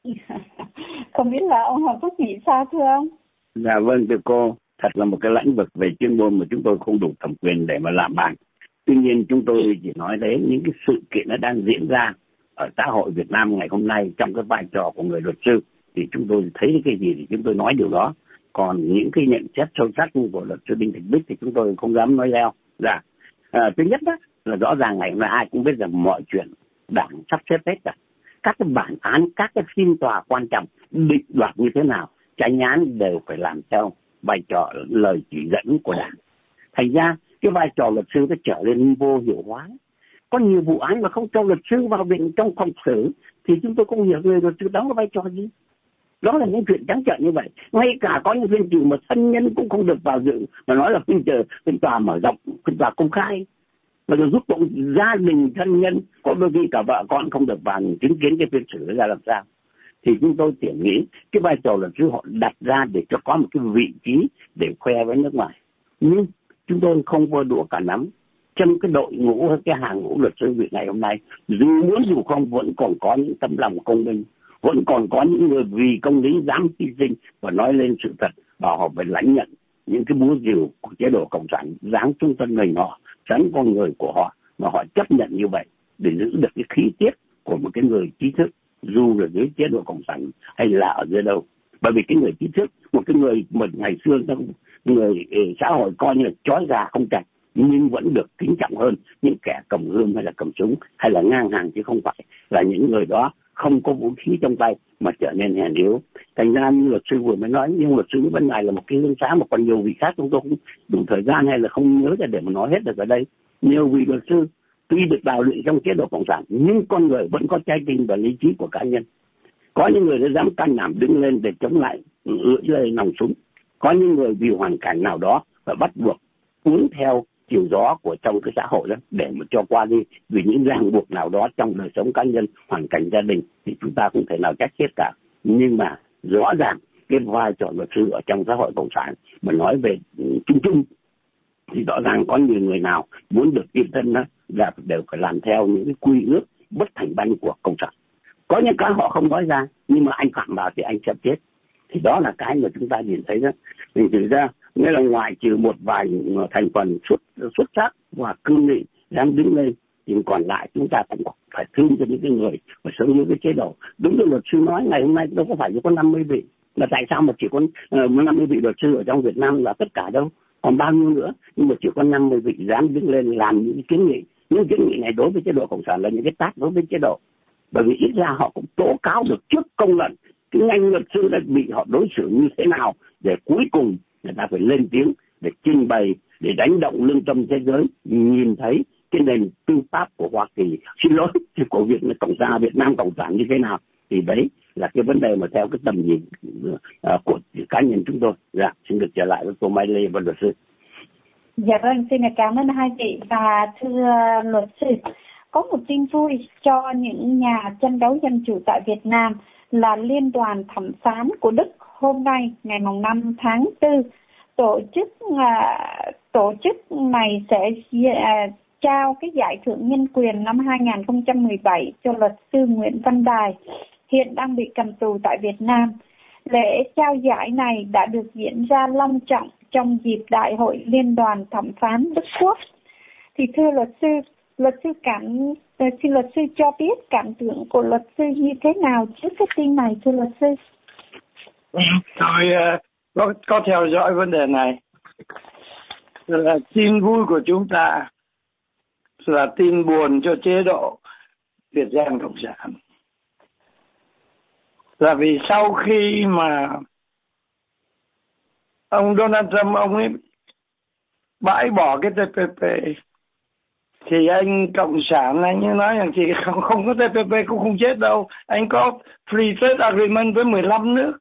Speaker 2: Không biết là ông Hoàng Phúc nghĩ sao thưa ông?
Speaker 4: Dạ vâng thưa cô, thật là một cái lĩnh vực về chuyên môn mà chúng tôi không đủ thẩm quyền để mà làm bàn. Tuy nhiên chúng tôi chỉ nói đến những cái sự kiện nó đang diễn ra ở xã hội Việt Nam ngày hôm nay trong cái vai trò của người luật sư, thì chúng tôi thấy cái gì thì chúng tôi nói điều đó. Còn những cái nhận xét sâu sắc của luật sư Đinh Thị Bích thì chúng tôi không dám nói leo. Dạ. À, thứ nhất đó là rõ ràng ngày hôm nay ai cũng biết rằng mọi chuyện đảng sắp xếp hết cả. Các cái bản án, các cái phiên tòa quan trọng định đoạt như thế nào, chánh án đều phải làm theo vai trò lời chỉ dẫn của đảng. Thành ra cái vai trò luật sư nó trở nên vô hiệu hóa. Có nhiều vụ án mà không cho luật sư vào viện trong phòng xử thì chúng tôi không hiểu người luật sư đóng cái vai trò gì. Đó là những chuyện trắng trợn như vậy. Ngay cả có những phiên tòa mà thân nhân cũng không được vào dự, mà nói là phiên tòa phiên tòa mở rộng, phiên tòa công khai, mà được giúp động gia đình thân nhân, có đôi khi cả vợ con không được vào chứng kiến cái phiên xử ra làm sao. Thì chúng tôi tưởng nghĩ cái vai trò luật sư họ đặt ra để cho có một cái vị trí để khoe với nước ngoài. Nhưng chúng tôi không vơ đũa cả nắm. Trong cái đội ngũ, cái hàng ngũ luật sư Việt ngày hôm nay, dù muốn dù không vẫn còn có những tấm lòng công minh, vẫn còn có những người vì công lý dám hy sinh và nói lên sự thật, và họ phải lãnh nhận những cái búa rìu của chế độ cộng sản giáng xuống thân mình họ, tránh con người của họ, mà họ chấp nhận như vậy để giữ được cái khí tiết của một cái người trí thức, dù là dưới chế độ cộng sản hay là ở dưới đâu. Bởi vì cái người trí thức, một cái người mà ngày xưa người xã hội coi như là chói gà không chặt, nhưng vẫn được kính trọng hơn những kẻ cầm gươm hay là cầm súng hay là ngang hàng, chứ không phải là những người đó không có vũ khí trong tay mà trở nên hèn yếu. Thành ra như luật sư vừa mới nói, nhưng luật sư bên này là một cái hương xã mà còn nhiều vị khác chúng tôi không đủ thời gian hay là không nhớ để mà nói hết được ở đây. Nhiều vị luật sư tuy được đào luyện trong chế độ cộng sản nhưng con người vẫn có trái tim và lý trí của cá nhân. Có những người đã dám can đảm đứng lên để chống lại lưỡi lê nòng súng. Có những người vì hoàn cảnh nào đó và bắt buộc cuốn theo chiều gió của trong cái xã hội đó để mà cho qua đi vì những ràng buộc nào đó trong đời sống cá nhân, hoàn cảnh gia đình, thì chúng ta không thể nào trách hết cả. Nhưng mà rõ ràng cái vai trò luật sư ở trong xã hội cộng sản mà nói về chung chung thì rõ ràng có nhiều người nào muốn được yên thân đó là đều phải làm theo những cái quy ước bất thành văn của cộng sản. Có những cái họ không nói ra nhưng mà anh phạm vào thì anh sẽ chết. Thì đó là cái mà chúng ta nhìn thấy đó. Thì thực ra nghĩa là ngoại trừ một vài thành phần xuất xuất sắc và cương nghị dám đứng lên, thì còn lại chúng ta cũng phải thương cho những cái người mà sống dưới cái chế độ. Đúng như luật sư nói ngày hôm nay đâu có phải chỉ có năm mươi vị, mà tại sao mà chỉ có uh, năm mươi vị luật sư ở trong Việt Nam là tất cả đâu, còn bao nhiêu nữa, nhưng mà chỉ có năm mươi vị dám đứng lên làm những cái kiến nghị. Những kiến nghị này đối với chế độ cộng sản là những cái tát đối với chế độ, bởi vì ít ra họ cũng tố cáo được trước công luận cái ngành luật sư đã bị họ đối xử như thế nào, để cuối cùng người ta phải lên tiếng để trình bày, để đánh động lương tâm thế giới nhìn thấy cái nền tư pháp của Hoa Kỳ, xin lỗi, của Việt Cộng sản Việt Nam Cộng sản như thế nào. Thì đấy là cái vấn đề mà theo cái tầm nhìn uh, của cá nhân chúng tôi. Dạ, xin được trở lại với cô Mai Lê và luật sư.
Speaker 2: Dạ vâng, xin cảm ơn hai vị. Và thưa luật sư, có một tin vui cho những nhà tranh đấu dân chủ tại Việt Nam là Liên đoàn Thẩm phán của Đức hôm nay ngày năm tháng tư tổ chức uh, tổ chức này sẽ uh, trao cái giải thưởng nhân quyền năm hai không một bảy cho luật sư Nguyễn Văn Đài, hiện đang bị cầm tù tại Việt Nam. Lễ trao giải này đã được diễn ra long trọng trong dịp Đại hội Liên đoàn Thẩm phán Đức Quốc. Thì thưa luật sư, luật sư cảm xin luật sư cho biết cảm tưởng của luật sư như thế nào trước cái tin này, thưa luật sư?
Speaker 3: Tôi uh, có, có theo dõi vấn đề này. Là tin vui của chúng ta là tin buồn cho chế độ Việt Nam Cộng sản. Là vì sau khi mà ông Donald Trump ông ấy bãi bỏ cái tê pê pê thì anh Cộng sản anh ấy nói rằng thì không, không có tê pê pê cũng không chết đâu. Anh có Free Trade Agreement với mười lăm nước.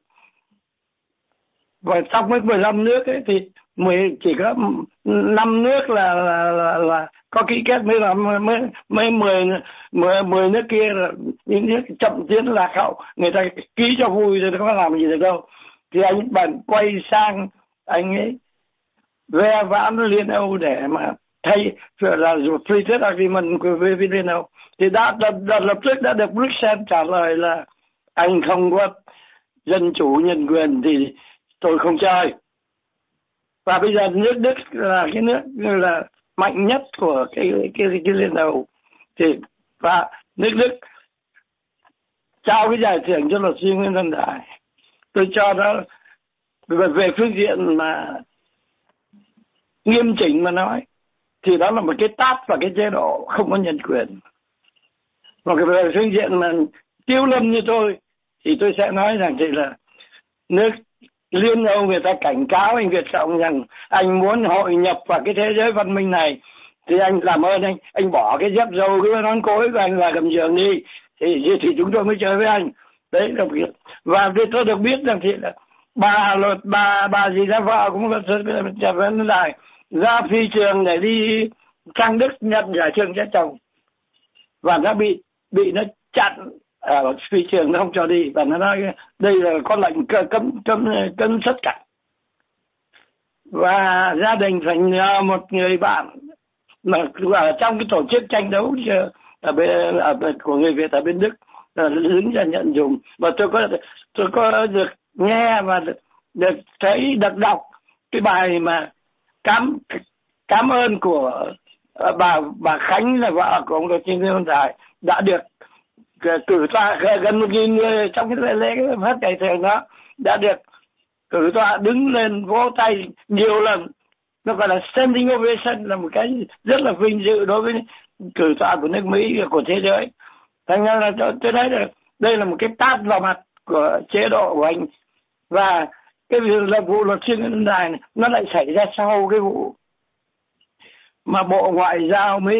Speaker 3: Và trong cái mười lăm nước ấy thì mười, chỉ có năm nước là là, là, là có ký kết, mới là mới mới mười mười mười nước kia là những nước chậm tiến lạc hậu, người ta ký cho vui rồi, không có làm gì được đâu. Thì anh bạn quay sang anh ấy ve vãn Liên Âu để mà thay là Free Trade Agreement với Liên Âu, thì đã, đã, đã lập tức đã được Bruxelles trả lời là anh không có dân chủ nhân quyền thì tôi không chơi. Và bây giờ nước Đức là cái nước là mạnh nhất của cái cái cái, cái liên đầu, thì và nước Đức trao cái giải thưởng cho luật sư Nguyễn Văn Đại. Tôi cho đó về, về phương diện mà nghiêm chỉnh mà nói thì đó là một cái tát và cái chế độ không có nhân quyền. Và về phương diện mà tiêu lâm như tôi thì tôi sẽ nói rằng thì là nước Liên Âu người ta cảnh cáo anh Việt Cộng rằng anh muốn hội nhập vào cái thế giới văn minh này thì anh làm ơn anh anh bỏ cái dép dâu cái nón cối của anh và cầm giường đi thì thì chúng tôi mới chơi với anh. Đấy là việc. Và tôi được biết rằng thì là bà luật bà bà gì ra vợ cũng luật sư vấn lại ra phi trường để đi sang Đức nhận giải thưởng cho chồng, và nó bị bị nó chặn ở phi trường, nó không cho đi, và nó nói đây là có lệnh cấm cấm cấm xuất cảnh. Và gia đình phải nhờ một người bạn mà ở trong cái tổ chức tranh đấu ở bên ở bên, của người Việt ở bên Đức là đứng ra nhận dùng. Và tôi có tôi có được nghe và được, được thấy được đọc cái bài mà cảm cảm ơn của bà bà Khánh là vợ của ông Đỗ Trinh Văn Đại đã được cử tọa gần một nghìn người trong cái lễ phát giải thưởng đó, đã được cử tọa đứng lên vỗ tay nhiều lần. Nó gọi là standing ovation, là một cái rất là vinh dự đối với cử tọa của nước Mỹ, của thế giới. Thành ra là tôi thấy là đây là một cái tát vào mặt của chế độ của anh. Và cái là vụ luật sư Nguyễn Văn Đại này, nó lại xảy ra sau cái vụ mà Bộ Ngoại giao Mỹ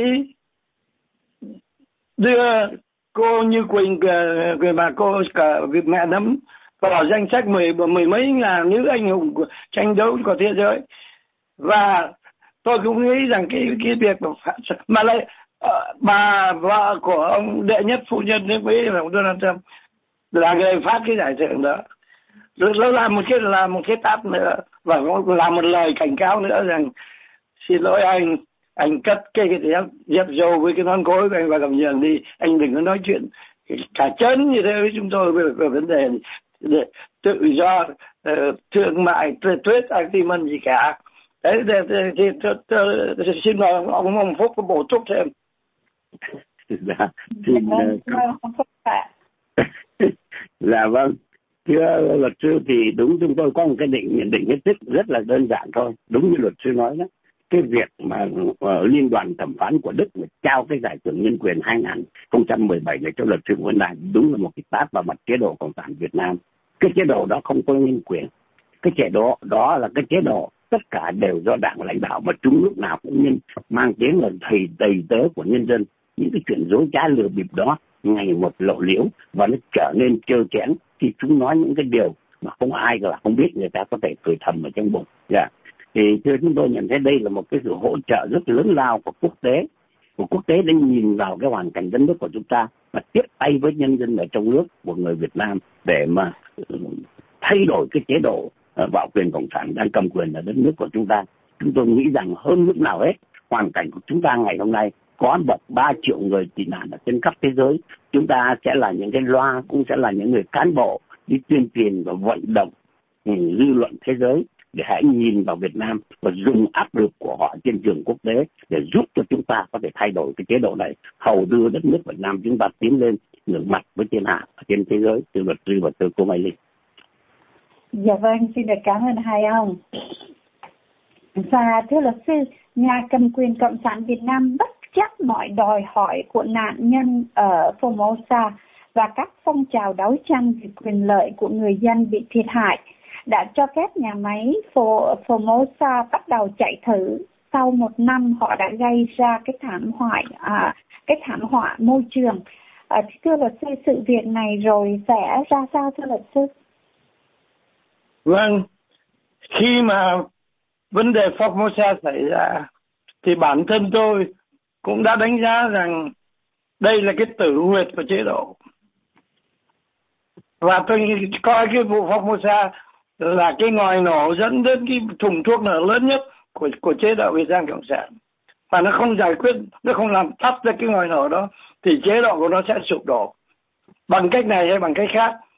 Speaker 3: đưa cô Như Quỳnh, người mà cô cả mẹ nấm vào danh sách mười mười mấy ngàn nữ anh hùng của tranh đấu của thế giới. Và tôi cũng nghĩ rằng cái cái việc mà lại uh, bà vợ của ông đệ nhất phu nhân nước Mỹ là ông Donald Trump là người phát cái giải thưởng đó, nó làm một cái là một cái tát nữa, và cũng làm một lời cảnh cáo nữa rằng xin lỗi anh anh cất cái cái dép dép dâu với cái nón cối của anh vào cầm giường đi, anh đừng có nói chuyện cả chấn như thế với chúng tôi về, về vấn đề để tự do uh, thương mại trade agreement gì cả. Đấy thì tôi xin mời ông ông Phúc có bổ túc thêm.
Speaker 4: Dạ, xin dạ vâng, thưa luật sư, thì đúng chúng tôi có một cái định nhận định hết sức rất là đơn giản thôi. Đúng như luật sư nói đó, cái việc mà uh, liên đoàn thẩm phán của Đức trao cái giải thưởng nhân quyền hai không một bảy này cho luật sư Nguyễn Đại đúng là một cái tát vào mặt chế độ cộng sản Việt Nam. Cái chế độ đó không có nhân quyền, cái chế độ đó là cái chế độ tất cả đều do đảng lãnh đạo, mà chúng lúc nào cũng nhân mang tiếng là thầy đầy tớ của nhân dân. Những cái chuyện dối trá lừa bịp đó ngày một lộ liễu và nó trở nên trơ trẽn khi chúng nói những cái điều mà không ai là không biết, người ta có thể cười thầm ở trong bụng. Yeah. Thì thưa chúng tôi nhận thấy đây là một cái sự hỗ trợ rất lớn lao của quốc tế, của quốc tế đã nhìn vào cái hoàn cảnh đất nước của chúng ta và tiếp tay với nhân dân ở trong nước của người Việt Nam để mà thay đổi cái chế độ bạo quyền cộng sản đang cầm quyền ở đất nước của chúng ta. Chúng tôi nghĩ rằng hơn lúc nào hết, hoàn cảnh của chúng ta ngày hôm nay có bậc ba triệu người tị nạn ở trên khắp thế giới, chúng ta sẽ là những cái loa, cũng sẽ là những người cán bộ đi tuyên truyền và vận động ừ, dư luận thế giới để hãy nhìn vào Việt Nam và dùng áp lực của họ trên trường quốc tế để giúp cho chúng ta có thể thay đổi cái chế độ này, hầu đưa đất nước Việt Nam chúng ta tiến lên ngưỡng mặt với thiên hạ ở trên thế giới. Từ luật sư và từ cô Mai Ly.
Speaker 2: Dạ vâng, xin được cảm ơn hai ông. Và thưa luật sư, nhà cầm quyền Cộng sản Việt Nam bất chấp mọi đòi hỏi của nạn nhân ở Formosa và các phong trào đấu tranh vì quyền lợi của người dân bị thiệt hại đã cho phép nhà máy Formosa bắt đầu chạy thử. Sau một năm họ đã gây ra cái thảm họa, à, cái thảm họa môi trường. À, thưa luật sư, sự việc này rồi sẽ ra sao thưa luật sư?
Speaker 3: Vâng, khi mà vấn đề Formosa xảy ra thì bản thân tôi cũng đã đánh giá rằng đây là cái tử huyệt của chế độ. Và tôi coi cái vụ Formosa là cái ngòi nổ dẫn đến cái thùng thuốc nổ lớn nhất của, của chế độ Việt Nam Cộng sản. Và nó không giải quyết, nó không làm tắt ra cái ngòi nổ đó thì chế độ của nó sẽ sụp đổ. Bằng cách này hay bằng cách khác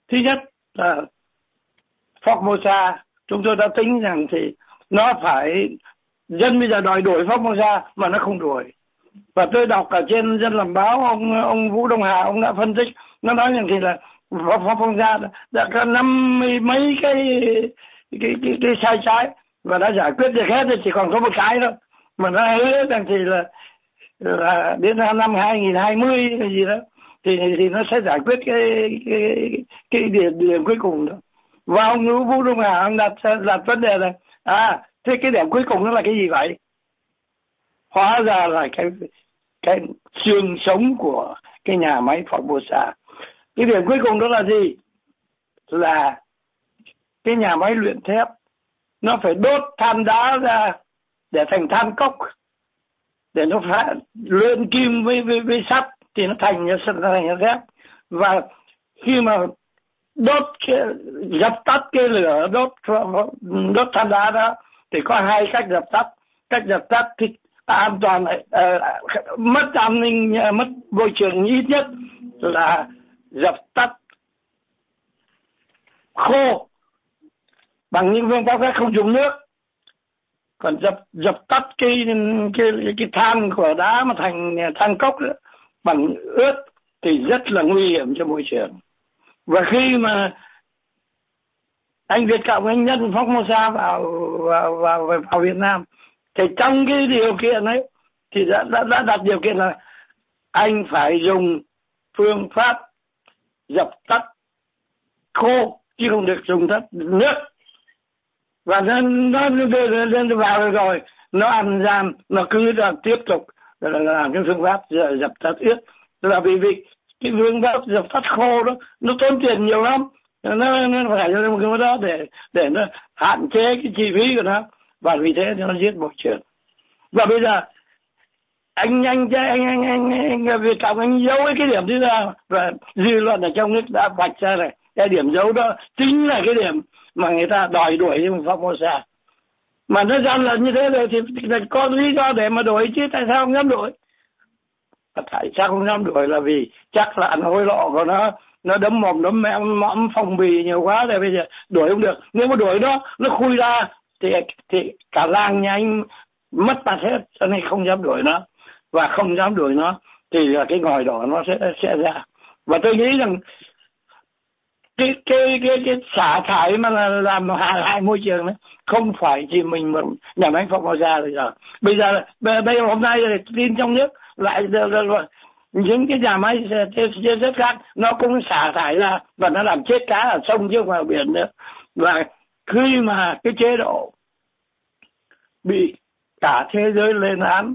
Speaker 3: Thứ nhất là Formosa, chúng tôi đã tính rằng thì nó phải, dân bây giờ đòi đuổi Formosa mà nó không đuổi. Và tôi đọc ở trên Dân Làm Báo, ông ông Vũ Đông Hà, ông đã phân tích, nó nói rằng thì là Formosa đã có năm mươi mấy cái cái, cái cái sai trái và đã giải quyết được hết, chỉ còn có một cái thôi mà nó hứa rằng thì là là đến năm hai nghìn không trăm hai mươi hay gì đó thì thì nó sẽ giải quyết cái cái cái điểm, điểm cuối cùng đó. Và ông Vũ Đông Hà ông đặt đặt vấn đề là à thế cái điểm cuối cùng nó là cái gì vậy? Hóa ra là cái cái xương sống của cái nhà máy Formosa. Cái điểm cuối cùng đó là gì? Là cái nhà máy luyện thép nó phải đốt than đá ra để thành than cốc, để nó phải luyện kim với với, với sắt thì nó thành nó thành thép. Và khi mà đốt cái, dập tắt cái lửa đốt đốt than đá đó thì có hai cách dập tắt. Cách dập tắt thì an toàn, uh, mất an ninh, uh, mất môi trường ít nhất là dập tắt khô bằng những phương pháp khác không dùng nước. Còn dập dập tắt cái cái cái than của đá mà thành than cốc đó, bằng ướt thì rất là nguy hiểm cho môi trường. Và khi mà anh Việt Cộng anh nhân Formosa vào vào, vào vào Việt Nam thì trong cái điều kiện ấy thì đã, đã, đã đặt điều kiện là anh phải dùng phương pháp dập tắt khô chứ không được dùng tắt nước. Và nó nó nó vào rồi nó ăn gian, nó cứ là tiếp tục là làm cái phương pháp dập tắt ướt, là vì vì cái phương pháp dập tắt khô đó nó tốn tiền nhiều lắm, nó nó phải cho cái đó để để nó hạn chế cái chi phí của nó, và vì thế nó giết môi trường. Và bây giờ anh anh anh anh anh, anh, anh Việt Cộng anh giấu cái điểm thứ ra, và dư luận ở trong nước đã vạch ra này cái điểm giấu đó chính là cái điểm mà người ta đòi đuổi Formosa. Mà nó gian lận như thế rồi thì có lý do để mà đuổi chứ, tại sao không dám đuổi? Tại sao không dám đuổi là vì chắc là ăn hối lộ của nó, nó đấm mồm đấm mẹm mõm phong bì nhiều quá rồi bây giờ đuổi không được. Nếu mà đuổi nó nó khui ra thì thì cả làng nhà anh mất mặt hết, cho nên không dám đuổi nó. Và không dám đuổi nó thì là cái ngòi đỏ nó sẽ sẽ ra. Và tôi nghĩ rằng cái cái cái cái xả thải mà là làm hại hại môi trường đấy không phải chỉ mình mà nhà máy Formosa rồi giờ. Bây giờ bây hôm nay tin trong nước lại những cái nhà máy rất khác nó cũng xả thải ra và nó làm chết cá ở sông chứ không phải ở biển nữa. Và khi mà cái chế độ bị cả thế giới lên án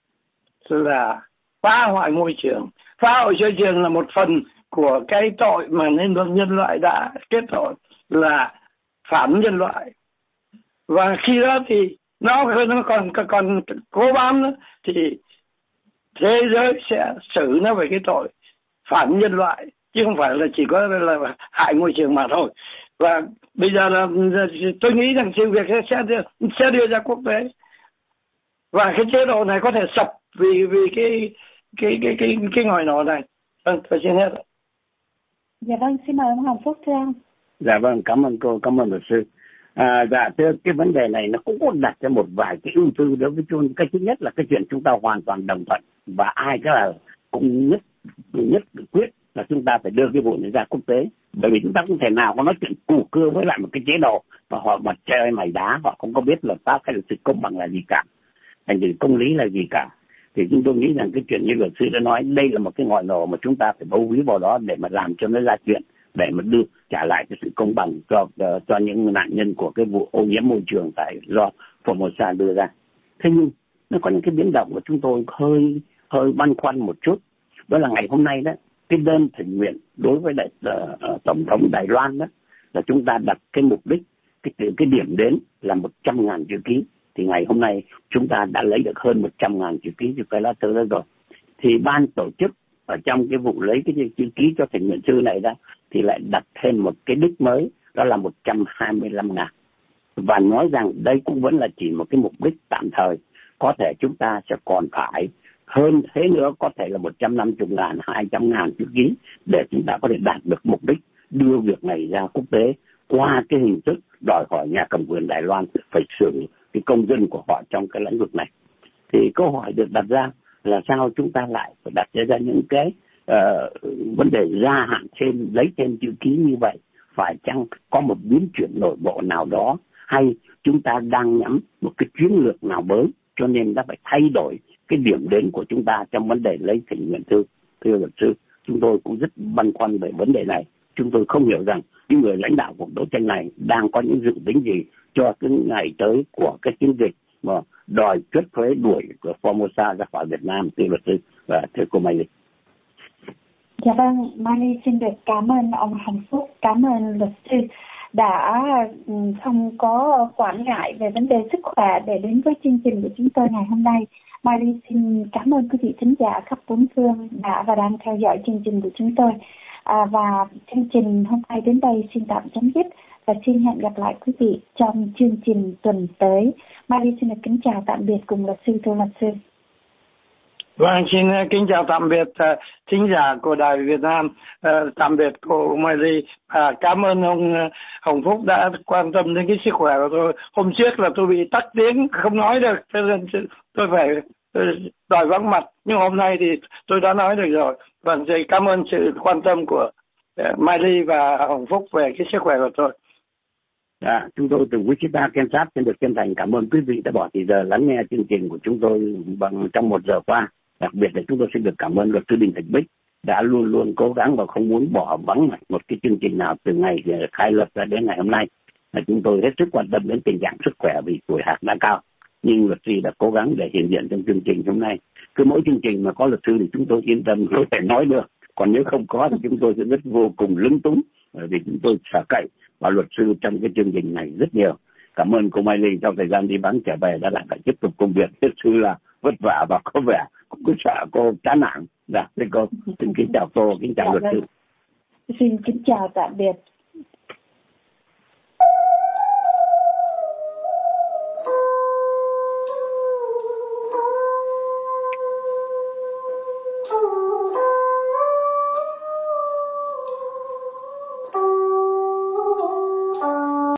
Speaker 3: là phá hoại môi trường, phá hoại môi trường là một phần của cái tội mà nên nhân loại đã kết tội là phản nhân loại. Và khi đó thì nó nó còn còn cố bám nữa thì thế giới sẽ xử nó về cái tội phản nhân loại chứ không phải là chỉ có là hại môi trường mà thôi. Và bây giờ là tôi nghĩ rằng sự việc sẽ sẽ đưa ra quốc tế, và cái chế độ này có thể sập vì vì cái cái cái cái cái ngòi nổ này. Vâng, tôi xin hết.
Speaker 2: Dạ vâng, xin mời ông Hồng Phúc thưa ông.
Speaker 4: Dạ vâng, cảm ơn cô, cảm ơn luật sư. À, dạ, thưa, cái vấn đề này nó cũng có đặt ra một vài cái ưu tư đối với chúng. Cái thứ nhất là cái chuyện chúng ta hoàn toàn đồng thuận và ai cái là cũng nhất nhất quyết là chúng ta phải đưa cái vụ này ra quốc tế, bởi vì chúng ta không thể nào có nói chuyện cù cưa với lại một cái chế độ và họ mà chơi mày đá, họ không có biết luật pháp hay là sự công bằng là gì cả, thành sự công lý là gì cả. Thì chúng tôi nghĩ rằng cái chuyện như luật sư đã nói, đây là một cái ngòi nổ mà chúng ta phải bấu víu vào đó để mà làm cho nó ra chuyện, để mà đưa trả lại cái sự công bằng cho uh, cho những nạn nhân của cái vụ ô nhiễm môi trường tại do Formosa đưa ra. Thế nhưng nó có những cái biến động mà chúng tôi hơi hơi băn khoăn một chút. Đó là ngày hôm nay đó, cái đơn thỉnh nguyện đối với đại, uh, tổng thống Đài Loan đó là chúng ta đặt cái mục đích, cái cái điểm đến là một trăm ngàn chữ ký. Thì ngày hôm nay chúng ta đã lấy được hơn một trăm ngàn chữ ký cho cái lá thư đó rồi. Thì ban tổ chức ở trong cái vụ lấy cái chữ ký cho thỉnh nguyện sư này đó thì lại đặt thêm một cái đích mới, đó là một trăm hai mươi lăm ngàn. Và nói rằng đây cũng vẫn là chỉ một cái mục đích tạm thời. Có thể chúng ta sẽ còn phải hơn thế nữa, có thể là một trăm năm mươi ngàn, hai trăm ngàn chữ ký để chúng ta có thể đạt được mục đích đưa việc này ra quốc tế qua cái hình thức đòi hỏi nhà cầm quyền Đài Loan phải xử cái công dân của họ trong cái lĩnh vực này. Thì câu hỏi được đặt ra là sao chúng ta lại phải đặt ra những cái uh, vấn đề gia hạn thêm, lấy thêm chữ ký như vậy? Phải chăng có một biến chuyển nội bộ nào đó, hay chúng ta đang nhắm một cái chiến lược nào mới cho nên đã phải thay đổi cái điểm đến của chúng ta trong vấn đề lấy thỉnh nguyện thư? Thưa luật sư, chúng tôi cũng rất băn khoăn về vấn đề này. Chúng tôi không hiểu rằng những người lãnh đạo cuộc đấu tranh này đang có những dự tính gì cho cái ngày tới của cái chiến dịch mà đòi truất thuế đuổi của Formosa ra khỏi Việt Nam. Thưa luật sư và thưa cô Mai Ly.
Speaker 2: Dạ vâng, Mai Ly xin được cảm ơn ông Hồng Phúc, cảm ơn luật sư đã không có quản ngại về vấn đề sức khỏe để đến với chương trình của chúng tôi ngày hôm nay. Mai Ly xin cảm ơn quý vị thính giả khắp bốn phương đã và đang theo dõi chương trình của chúng tôi. À, và chương trình hôm nay đến đây xin tạm chấm dứt và xin hẹn gặp lại quý vị trong chương trình tuần tới. Mai Ly xin được kính chào tạm biệt cùng luật sư thưa luật sư.
Speaker 3: Vâng, xin kính chào tạm biệt uh, thính giả của Đài Việt Nam, uh, tạm biệt cô Mai Ly. À, cảm ơn ông uh, Hồng Phúc đã quan tâm đến cái sức khỏe của tôi. Hôm trước là tôi bị tắc tiếng không nói được, cho nên tôi phải tôi đòi vắng mặt. Nhưng hôm nay thì tôi đã nói được rồi. Vâng, thì cảm ơn sự quan tâm của uh, Mai Ly và Hồng Phúc về cái sức khỏe của tôi.
Speaker 4: À, chúng tôi từ Wichita, Kansas xin được chân thành cảm ơn quý vị đã bỏ thời giờ lắng nghe chương trình của chúng tôi bằng trong một giờ qua. Đặc biệt là chúng tôi xin được cảm ơn luật sư Đinh Thạch Bích đã luôn luôn cố gắng và không muốn bỏ vắng mặt một cái chương trình nào từ ngày khai luật ra đến ngày hôm nay. Là chúng tôi hết sức quan tâm đến tình trạng sức khỏe vì tuổi hạc đã cao, nhưng luật sư đã cố gắng để hiện diện trong chương trình hôm nay. Cứ mỗi chương trình mà có luật sư thì chúng tôi yên tâm có thể nói được, còn nếu không có thì chúng tôi sẽ rất vô cùng lúng túng, vì chúng tôi sợ cậy vào luật sư trong cái chương trình này rất nhiều. Cảm ơn cô Mai Ly trong thời gian đi vắng trở về đã lại phải tiếp tục công việc rất sư là vất vả và có vẻ cũng cứ sợ cô chán nản. Dạ, thưa cô, xin kính chào cô, kính chào luật sư.
Speaker 2: Xin kính chào tạm biệt